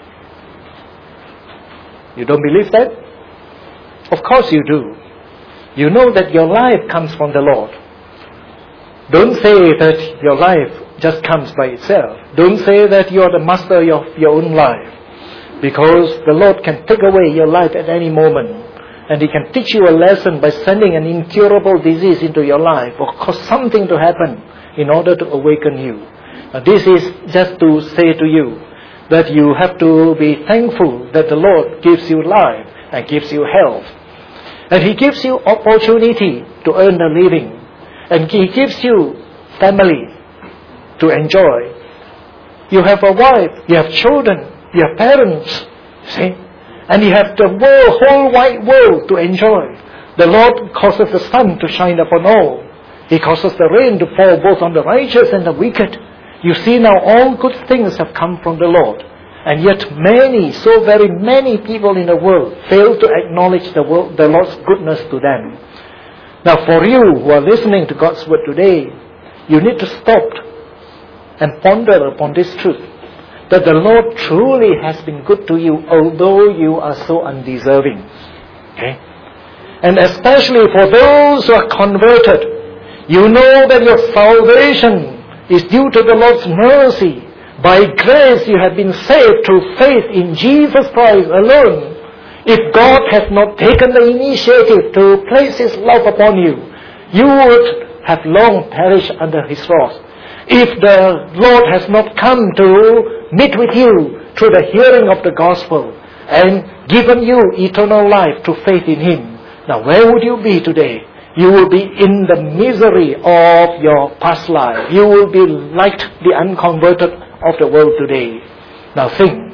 You don't believe that? Of course you do. You know that your life comes from the Lord. Don't say that your life just comes by itself. Don't say that you are the master of your own life, because the Lord can take away your life at any moment, and He can teach you a lesson by sending an incurable disease into your life, or cause something to happen in order to awaken you. Now, this is just to say to you that you have to be thankful that the Lord gives you life and gives you health, and He gives you opportunity to earn a living, and He gives you family to enjoy. You have a wife, you have children, you have parents, see, and you have the world, whole wide world to enjoy. The Lord causes the sun to shine upon all. He causes the rain to fall both on the righteous and the wicked. You see now, all good things have come from the Lord. And yet many, so very many people in the world fail to acknowledge the, world, the Lord's goodness to them. Now for you who are listening to God's word today, you need to stop and ponder upon this truth, that the Lord truly has been good to you, although you are so undeserving. Okay? And especially for those who are converted, you know that your salvation is due to the Lord's mercy. By grace you have been saved through faith in Jesus Christ alone. If God has not taken the initiative to place His love upon you, you would have long perished under His wrath. If the Lord has not come to meet with you through the hearing of the gospel and given you eternal life through faith in Him, now where would you be today? You will be in the misery of your past life. You will be like the unconverted of the world today. Now think,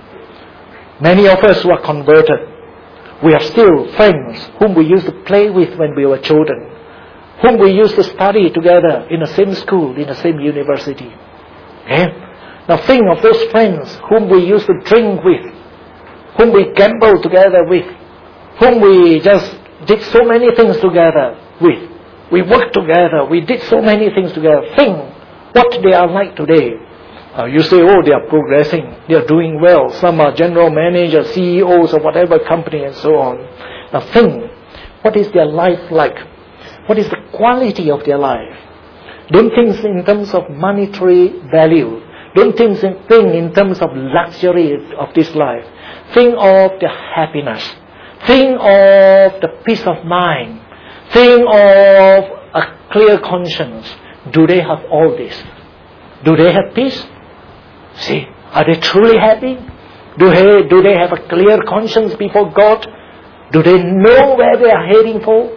many of us who are converted, we have still friends whom we used to play with when we were children, whom we used to study together in the same school, in the same university. Okay? Now think of those friends whom we used to drink with, whom we gambled together with, whom we just did so many things together with. We worked together, we did so many things together. Think what they are like today. Uh, you say, oh, they are progressing, they are doing well. Some are general managers, C E Os of whatever company and so on. Now think, what is their life like? What is the quality of their life? Don't think in terms of monetary value. Don't think in, think in terms of luxury of this life. Think of the happiness. Think of the peace of mind. Think of a clear conscience. Do they have all this? Do they have peace? See, are they truly happy? Do they, do they have a clear conscience before God? Do they know where they are heading for?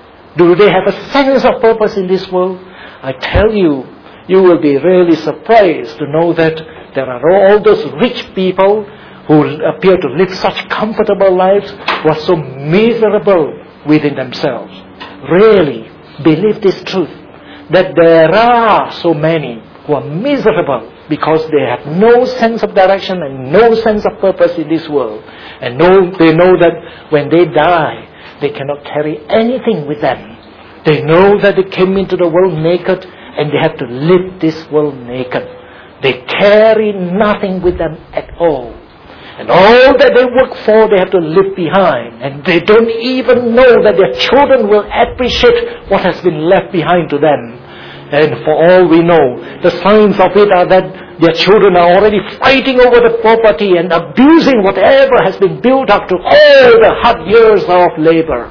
Do they have a sense of purpose in this world? I tell you, you will be really surprised to know that there are all those rich people who appear to live such comfortable lives who are so miserable within themselves. Really believe this truth, that there are so many who are miserable because they have no sense of direction and no sense of purpose in this world. And know, they know that when they die, they cannot carry anything with them. They know that they came into the world naked and they have to leave this world naked. They carry nothing with them at all. And all that they work for, they have to leave behind. And they don't even know that their children will appreciate what has been left behind to them. And for all we know, the signs of it are that their children are already fighting over the property and abusing whatever has been built up to all the hard years of labor.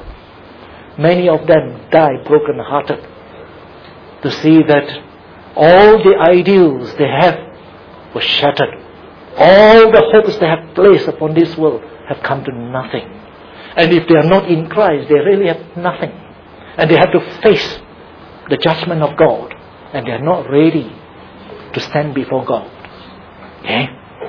Many of them die broken-hearted to see that all the ideals they have were shattered. All the hopes they have placed upon this world have come to nothing. And if they are not in Christ, they really have nothing. And they have to face the judgment of God. And they are not ready to stand before God. Okay?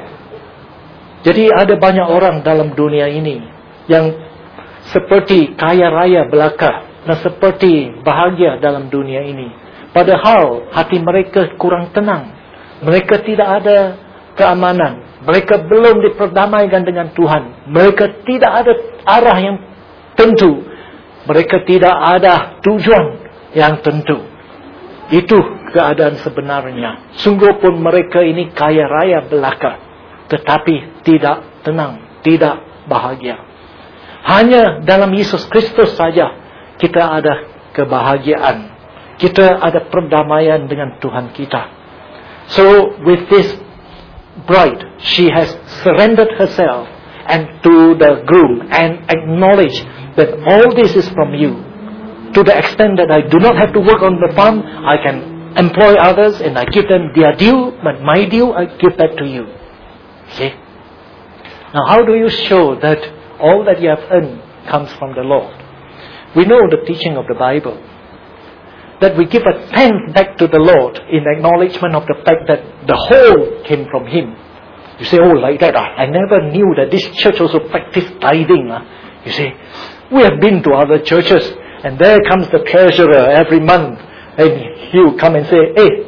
Jadi ada banyak orang dalam dunia ini yang seperti kaya raya belaka dan seperti bahagia dalam dunia ini. Padahal hati mereka kurang tenang. Mereka tidak ada keamanan. Mereka belum diperdamaikan dengan Tuhan. Mereka tidak ada arah yang tentu. Mereka tidak ada tujuan yang tentu. Itu keadaan sebenarnya. Sungguh pun mereka ini kaya raya belaka, tetapi tidak tenang, tidak bahagia. Hanya dalam Yesus Kristus saja kita ada kebahagiaan. Kita ada perdamaian dengan Tuhan kita. So with this bride, she has surrendered herself and to the groom and acknowledged that all this is from you. To the extent that I do not have to work on the farm, I can employ others and I give them their due, but my due I give back to you. See? Now how do you show that all that you have earned comes from the Lord? We know the teaching of the Bible, that we give a tenth back to the Lord in acknowledgement of the fact that the whole came from Him. You say, oh, like that, ah, I never knew that this church also practiced tithing. Ah. You say, we have been to other churches, and there comes the treasurer every month, and he will come and say, hey,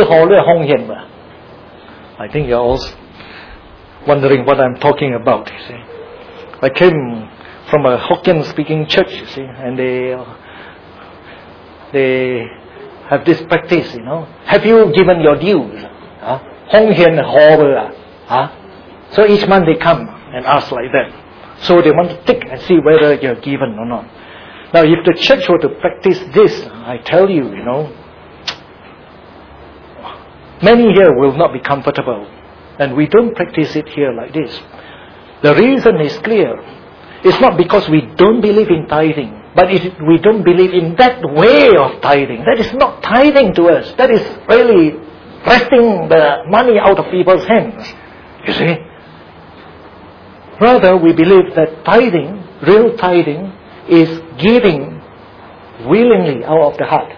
I think you're all wondering what I'm talking about, you see. I came from a Hokkien-speaking church, you see, and they... Uh, They have this practice, you know. Have you given your dues? Huh? Huh? So each month they come and ask like that. So they want to tick and see whether you're given or not. Now if the church were to practice this, I tell you, you know, many here will not be comfortable. And we don't practice it here like this. The reason is clear. It's not because we don't believe in tithing, but it, we don't believe in that way of tithing. That is not tithing to us. That is really wresting the money out of people's hands. You see? Rather, we believe that tithing, real tithing, is giving willingly out of the heart.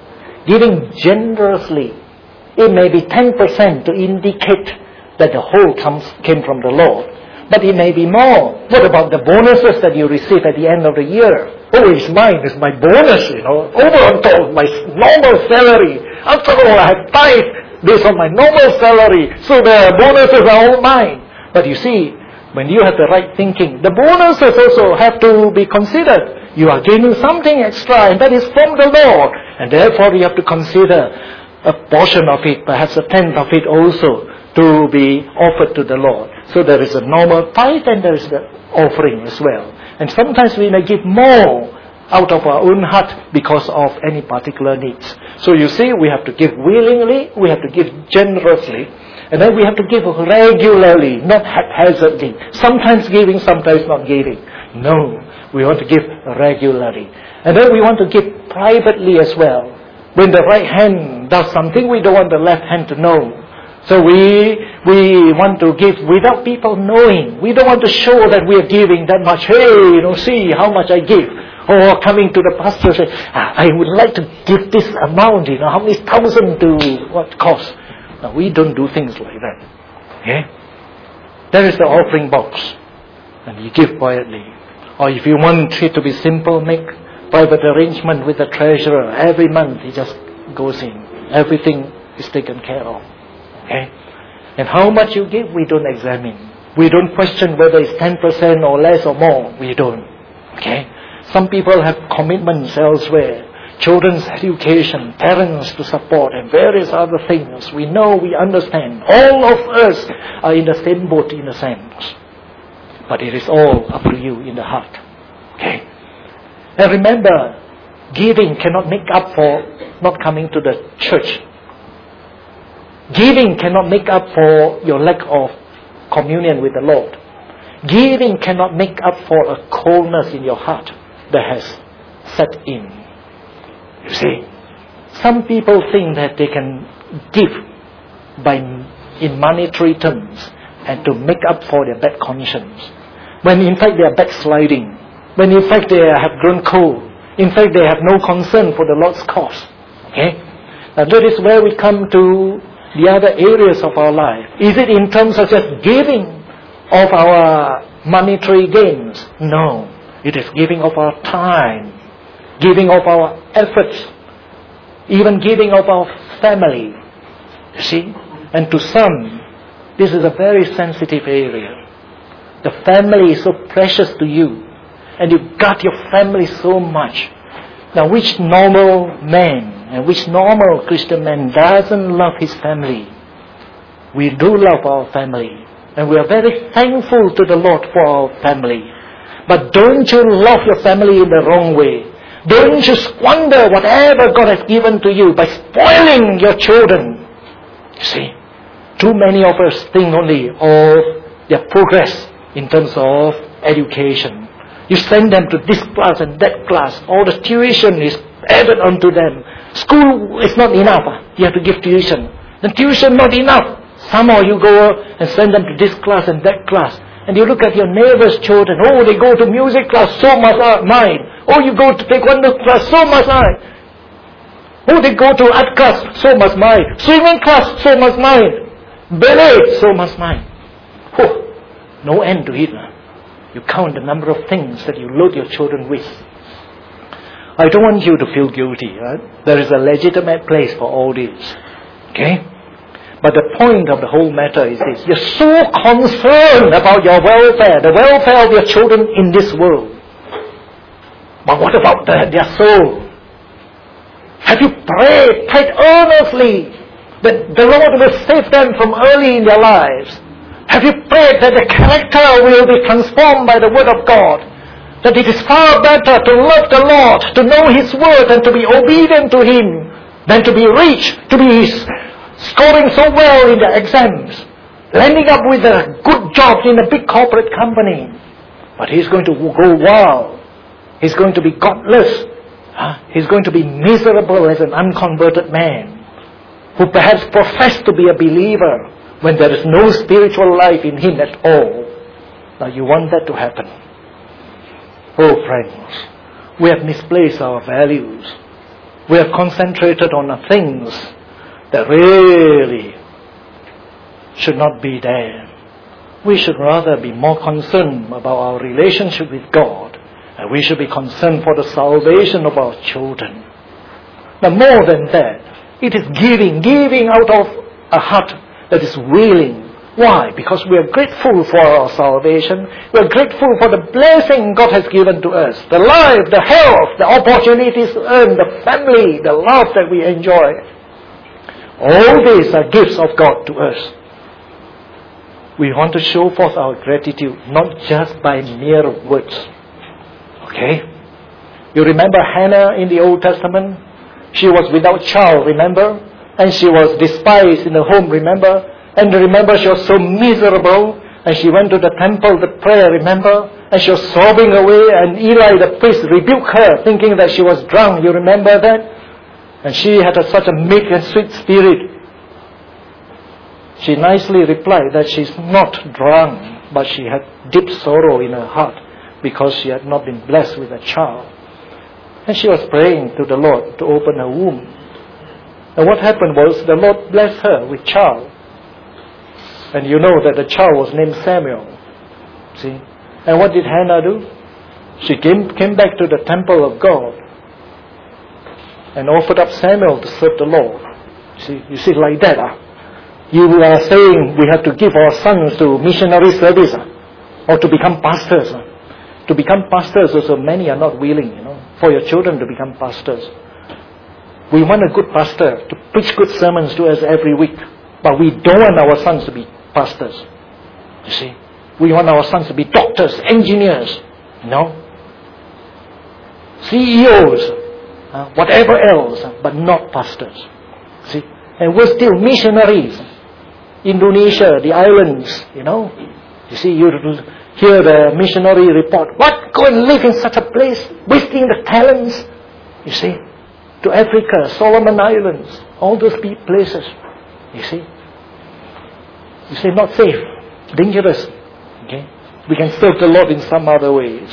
Giving generously. It may be ten percent to indicate that the whole comes came from the Lord. But it may be more. What about the bonuses that you receive at the end of the year? Oh, it's mine. It's my bonus, you know. Over on top of my normal salary. After all, I have tithe based on my normal salary. So the bonuses are all mine. But you see, when you have the right thinking, the bonuses also have to be considered. You are gaining something extra, and that is from the Lord. And therefore, you have to consider a portion of it, perhaps a tenth of it also, to be offered to the Lord. So there is a normal tithe and there is the offering as well. And sometimes we may give more out of our own heart because of any particular needs. So you see, we have to give willingly, we have to give generously, and then we have to give regularly, not haphazardly. Sometimes giving, sometimes not giving. No, we want to give regularly. And then we want to give privately as well. When the right hand does something, we don't want the left hand to know. So we we want to give without people knowing. We don't want to show that we are giving that much. Hey, you know, see how much I give. Or coming to the pastor say, ah, I would like to give this amount, you know, how many thousand to what cost. No, we don't do things like that. Okay? There is the offering box. And you give quietly. Or if you want it to be simple, make private arrangement with the treasurer. Every month he just goes in. Everything is taken care of. Okay? And how much you give, we don't examine. We don't question whether it's ten percent or less or more. We don't. Okay? Some people have commitments elsewhere. Children's education, parents to support, and various other things. We know, we understand. All of us are in the same boat in a sense. But it is all up to you in the heart. Okay? And remember, giving cannot make up for not coming to the church. Giving cannot make up for your lack of communion with the Lord. Giving cannot make up for a coldness in your heart that has set in. You see, some people think that they can give by in monetary terms and to make up for their bad conscience, when in fact they are backsliding, when in fact they have grown cold, in fact they have no concern for the Lord's cause. Okay? Now that is where we come to the other areas of our life. Is it in terms of just giving of our monetary gains? No. It is giving of our time, giving of our efforts, even giving of our family. You see? And to some, this is a very sensitive area. The family is so precious to you, and you got your family so much. Now, which normal man and which normal Christian man doesn't love his family? We do love our family, and we are very thankful to the Lord for our family. But don't you love your family in the wrong way. Don't you squander whatever God has given to you by spoiling your children. You see, too many of us think only of their progress in terms of education. You send them to this class and that class. All the tuition is added onto them. School is not enough. You have to give tuition. The tuition not enough. Somehow you go and send them to this class and that class. And you look at your neighbor's children. Oh, they go to music class, so must I, mine. Oh, you go to taekwondo class, so must I. Oh, they go to art class, so must mine. Swimming class, so must mine. Ballet, so must mine. Oh, no end to it. You count the number of things that you load your children with. I don't want you to feel guilty. Right? There is a legitimate place for all this. Okay? But the point of the whole matter is this. You're so concerned about your welfare, the welfare of your children in this world. But what about the, their soul? Have you prayed, prayed earnestly that the Lord will save them from early in their lives? Have you prayed that the character will be transformed by the Word of God? That it is far better to love the Lord, to know His Word, and to be obedient to Him, than to be rich, to be scoring so well in the exams, landing up with a good job in a big corporate company. But he's going to go wild. He's going to be godless. He's going to be miserable as an unconverted man who perhaps professed to be a believer when there is no spiritual life in him at all. Now you want that to happen. Oh friends, we have misplaced our values. We have concentrated on the things that really should not be there. We should rather be more concerned about our relationship with God, and we should be concerned for the salvation of our children. Now more than that, it is giving, giving out of a heart that is willing. Why? Because we are grateful for our salvation. We are grateful for the blessing God has given to us. The life, the health, the opportunities to earn, the family, the love that we enjoy. All these are gifts of God to us. We want to show forth our gratitude, not just by mere words. Okay? You remember Hannah in the Old Testament? She was without child, remember? And she was despised in the home, remember? And remember, she was so miserable, and she went to the temple to pray, remember? And she was sobbing away, and Eli the priest rebuked her, thinking that she was drunk. You remember that? And she had a, such a meek and sweet spirit. She nicely replied that she's not drunk, but she had deep sorrow in her heart because she had not been blessed with a child. And she was praying to the Lord to open her womb. And what happened was the Lord blessed her with child. And you know that the child was named Samuel. See? And what did Hannah do? She came, came back to the temple of God and offered up Samuel to serve the Lord. See? You see, like that. Huh? You are saying we have to give our sons to missionary service, huh? Or to become pastors. Huh? To become pastors, also many are not willing, you know, for your children to become pastors. We want a good pastor to preach good sermons to us every week. But we don't want our sons to be pastors. You see? We want our sons to be doctors, engineers, you know, C E Os, uh, whatever else, uh, but not pastors. See? And we're still missionaries. Indonesia, the islands, you know. You see, you hear the missionary report. What? Go and live in such a place, wasting the talents. You see? To Africa, Solomon Islands, all those places. You see? You say, not safe, dangerous. Okay? We can serve the Lord in some other ways.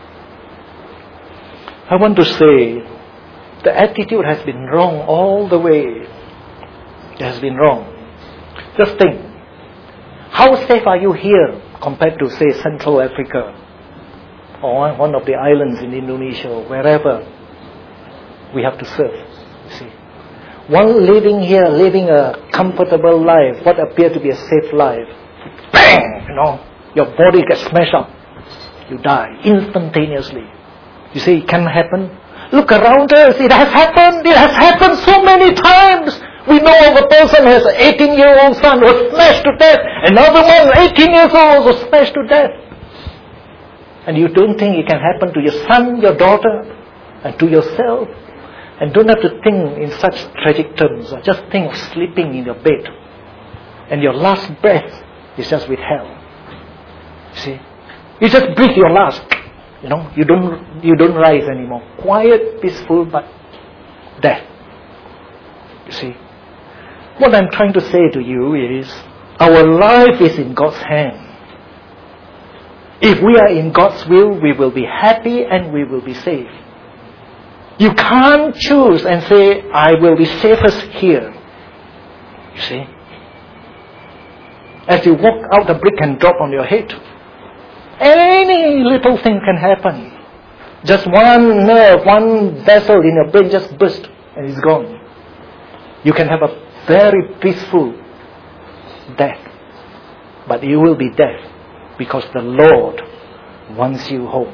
I want to say, the attitude has been wrong all the way. It has been wrong. Just think, how safe are you here compared to, say, Central Africa or one of the islands in Indonesia or wherever we have to serve? You see? One living here, living a comfortable life, what appeared to be a safe life, bang, you know, your body gets smashed up. You die instantaneously. You say it can happen? Look around us, it has happened, it has happened so many times. We know of a person who has an eighteen-year-old son who was smashed to death. Another one, eighteen years old, was smashed to death. And you don't think it can happen to your son, your daughter, and to yourself? And don't have to think in such tragic terms. Just think of sleeping in your bed. And your last breath is just with hell. You see? You just breathe your last. You know, you don't you don't rise anymore. Quiet, peaceful, but death. You see? What I'm trying to say to you is, our life is in God's hand. If we are in God's will, we will be happy and we will be safe. You can't choose and say, I will be safest here. You see? As you walk out, the brick can drop on your head. Any little thing can happen. Just one nerve, one vessel in your brain just burst and it's gone. You can have a very peaceful death. But you will be death because the Lord wants you home.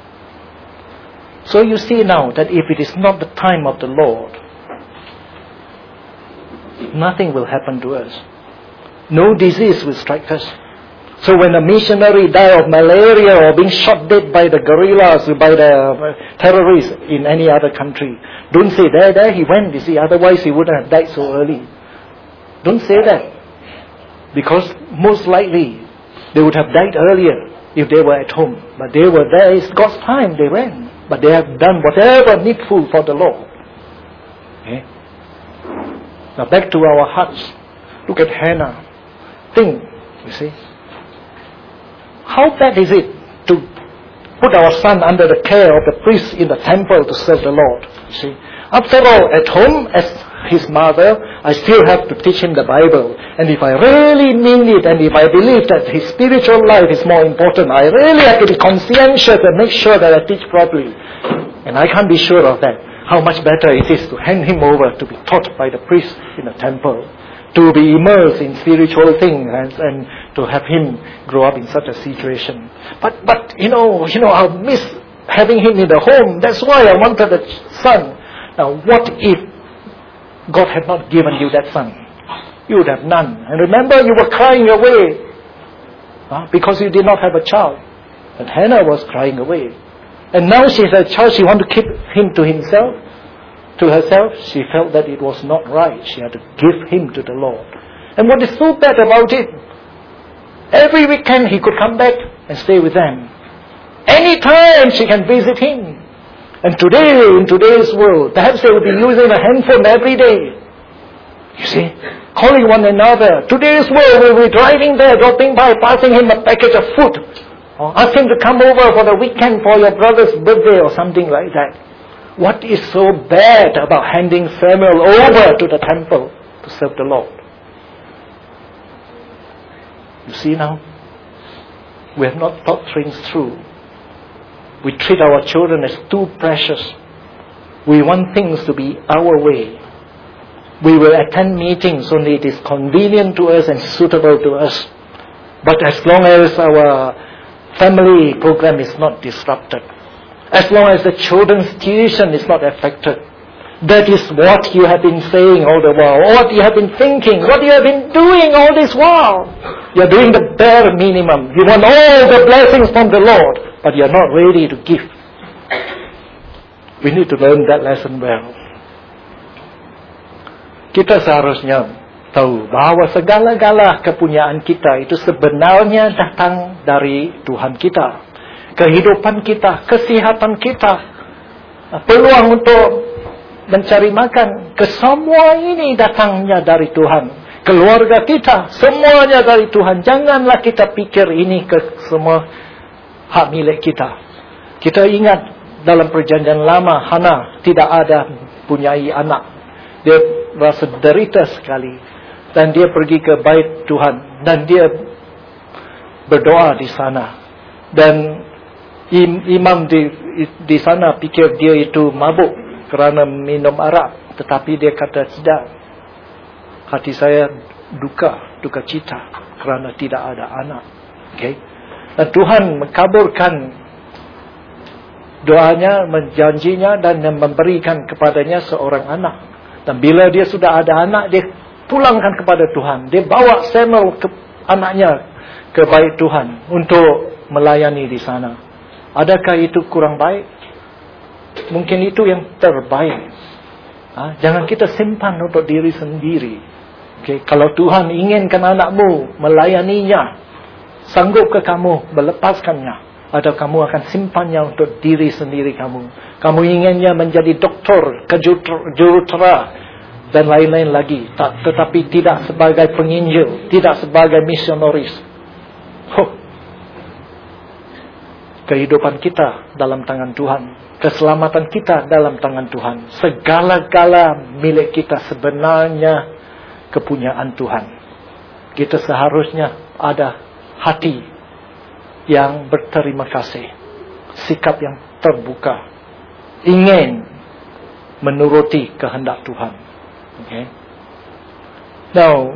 So you see now that if it is not the time of the Lord, nothing will happen to us. No disease will strike us. So when a missionary dies of malaria or being shot dead by the guerrillas or by the terrorists in any other country, don't say, there, there he went, you see, otherwise he wouldn't have died so early. Don't say that. Because most likely they would have died earlier. if they were at home. But they were there. It's God's time. They ran. But they have done whatever needful for the Lord. Okay? Now back to our hearts. Look at Hannah. Think, you see. How bad is it to put our son under the care of the priest in the temple to serve the Lord? You see. After all, at home, as his mother, I still have to teach him the Bible. And if I really mean it, and if I believe that his spiritual life is more important, I really have to be conscientious and make sure that I teach properly. And I can't be sure of that. How much better it is to hand him over to be taught by the priest in the temple, to be immersed in spiritual things, and, and to have him grow up in such a situation. But, but you know, you know, I'll miss having him in the home. That's why I wanted a son. Now, what if God had not given you that son? You would have none. And remember, you were crying away huh? because you did not have a child. But Hannah was crying away. And now she has a child, she wanted to keep him to himself, to herself. She felt that it was not right. She had to give him to the Lord. And what is so bad about it? Every weekend he could come back and stay with them. Anytime she can visit him. And today, in today's world, perhaps they will be using a handphone every day. You see, calling one another. Today's world, we'll be driving there, dropping by, passing him a package of food. Or ask him to come over for the weekend for your brother's birthday or something like that. What is so bad about handing Samuel over to the temple to serve the Lord? You see now, we have not thought things through. We treat our children as too precious. We want things to be our way. We will attend meetings only it is convenient to us and suitable to us. But as long as our family program is not disrupted, as long as the children's tuition is not affected, that is what you have been saying all the while, or what you have been thinking, what you have been doing all this while. You are doing the bare minimum. You want all the blessings from the Lord, but you are not ready to give. We need to learn that lesson well. Kita seharusnya tahu bahwa segala-gala kepunyaan kita itu sebenarnya datang dari Tuhan kita. Kehidupan kita, kesihatan kita, peluang untuk mencari makan, kesemua ini datangnya dari Tuhan. Keluarga kita, semuanya dari Tuhan. Janganlah kita pikir ini ke semua hak milik kita. Kita ingat dalam perjanjian lama, Hana tidak ada punyai anak. Dia rasa derita sekali. Dan dia pergi ke bait Tuhan. Dan dia berdoa di sana. Dan im, imam di, di sana pikir dia itu mabuk kerana minum arak. Tetapi dia kata tidak. Hati saya duka, duka cita kerana tidak ada anak. Okay? Dan Tuhan mengabulkan doanya, menjanjinya dan memberikan kepadanya seorang anak. Dan bila dia sudah ada anak, dia pulangkan kepada Tuhan. Dia bawa Samuel ke anaknya ke bait Tuhan untuk melayani di sana. Adakah itu kurang baik? Mungkin itu yang terbaik. Ha? Jangan kita simpan untuk diri sendiri. Okay, kalau Tuhan inginkan anakmu melayaninya, sanggup ke kamu melepaskannya? Atau kamu akan simpannya untuk diri sendiri kamu? Kamu inginnya menjadi doktor, jurutera, dan lain-lain lagi. Tak, tetapi tidak sebagai penginjil, tidak sebagai misionaris. Huh. Kehidupan kita dalam tangan Tuhan. Keselamatan kita dalam tangan Tuhan. Segala-gala milik kita sebenarnya kepunyaan Tuhan. Kita seharusnya ada hati yang berterima kasih, sikap yang terbuka, ingin menuruti kehendak Tuhan. Okay. Now,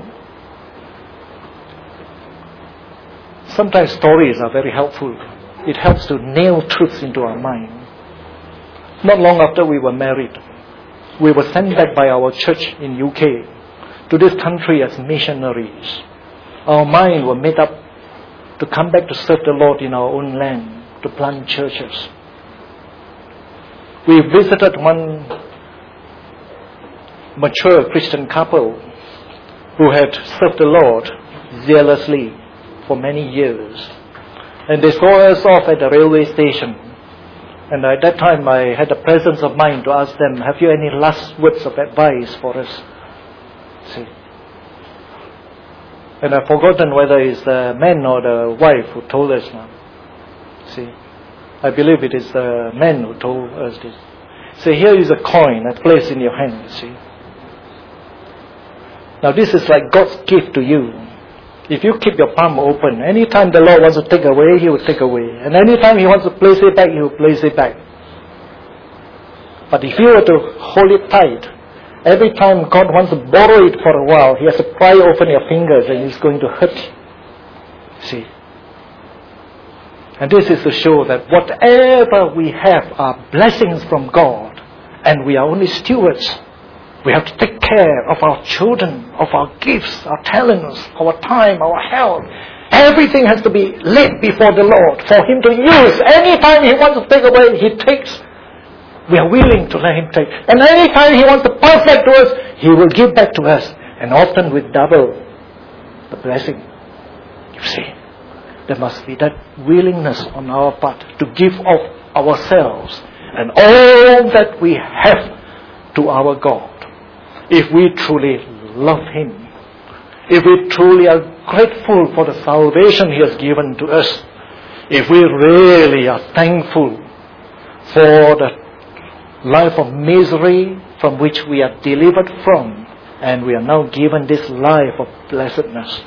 sometimes stories are very helpful. It helps to nail truths into our mind. Not long after we were married, we were sent back by our church in U K to this country as missionaries. Our minds were made up to come back to serve the Lord in our own land, to plant churches. We visited one mature Christian couple who had served the Lord zealously for many years. And they saw us off at the railway station. And at that time I had the presence of mind to ask them, have you any last words of advice for us? See. And I've forgotten whether it's the man or the wife who told us now. See. I believe it is the man who told us this. Say, here is a coin that's placed in your hand, you see. Now this is like God's gift to you. If you keep your palm open, anytime the Lord wants to take away, He will take away. And anytime He wants to place it back, He will place it back. But if you were to hold it tight, every time God wants to borrow it for a while, He has to pry open your fingers and He's going to hurt you. See? And this is to show that whatever we have are blessings from God, and we are only stewards. We have to take care of our children, of our gifts, our talents, our time, our health. Everything has to be laid before the Lord for Him to use. Anytime He wants to take away, He takes. We are willing to let Him take. And anytime He wants to pass back to us, He will give back to us. And often with double the blessing. You see, there must be that willingness on our part to give of ourselves and all that we have to our God. If we truly love Him, if we truly are grateful for the salvation He has given to us, if we really are thankful for the life of misery from which we are delivered from, and we are now given this life of blessedness.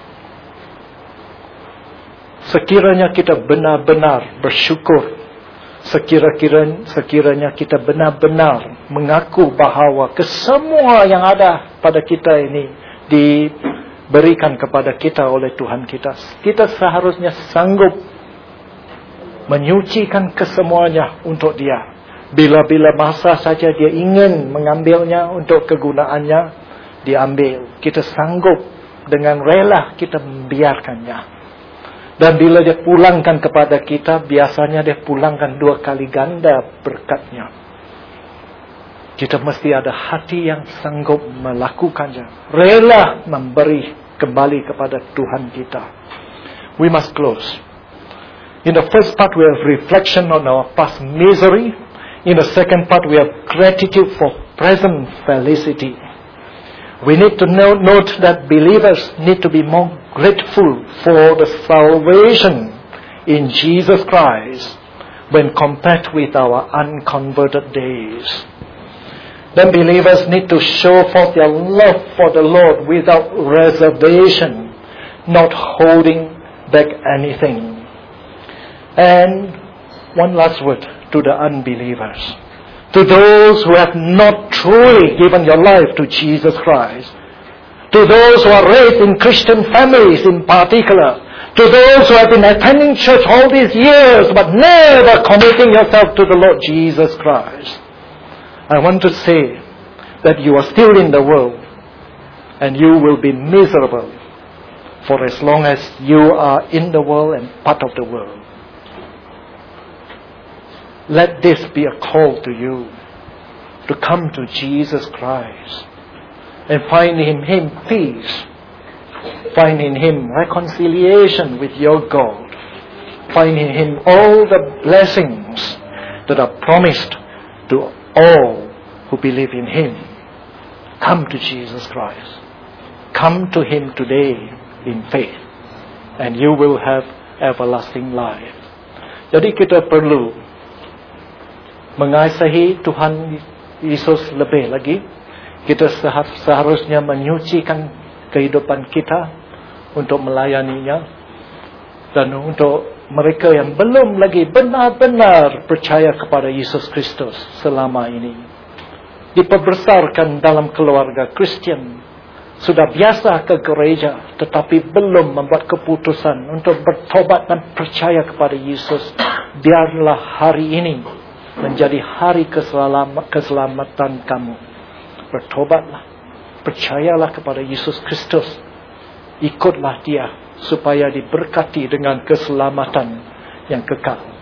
Sekiranya kita benar-benar bersyukur, Sekira-kira, sekiranya kita benar-benar mengaku bahawa kesemua yang ada pada kita ini diberikan kepada kita oleh Tuhan kita. Kita seharusnya sanggup menyucikan kesemuanya untuk Dia. Bila-bila masa saja Dia ingin mengambilnya untuk kegunaannya, diambil. Kita sanggup dengan rela kita membiarkannya. Dan bila Dia pulangkan kepada kita, biasanya Dia pulangkan dua kali ganda berkatnya. Kita mesti ada hati yang sanggup melakukannya. Rela memberi kembali kepada Tuhan kita. We must close. In the first part we have reflection on our past misery. In the second part we have gratitude for present felicity. We need to know, note that believers need to be more grateful for the salvation in Jesus Christ when compared with our unconverted days. Then believers need to show forth their love for the Lord without reservation, not holding back anything. And one last word to the unbelievers. To those who have not truly given your life to Jesus Christ. To those who are raised in Christian families in particular. To those who have been attending church all these years but never committing yourself to the Lord Jesus Christ. I want to say that you are still in the world and you will be miserable for as long as you are in the world and part of the world. Let this be a call to you to come to Jesus Christ and find in Him peace, find in Him reconciliation with your God, find in Him all the blessings that are promised to all who believe in Him. Come to Jesus Christ. Come to Him today in faith, and you will have everlasting life. Jadi kita perlu mengasihi Tuhan Yesus lebih lagi. Kita seharusnya menyucikan kehidupan kita untuk melayaninya. Dan untuk mereka yang belum lagi benar-benar percaya kepada Yesus Kristus selama ini, diperbesarkan dalam keluarga Kristen, sudah biasa ke gereja tetapi belum membuat keputusan untuk bertobat dan percaya kepada Yesus, biarlah hari ini menjadi hari keselamat, keselamatan kamu. Bertobatlah, percayalah kepada Yesus Kristus, ikutlah Dia supaya diberkati dengan keselamatan yang kekal.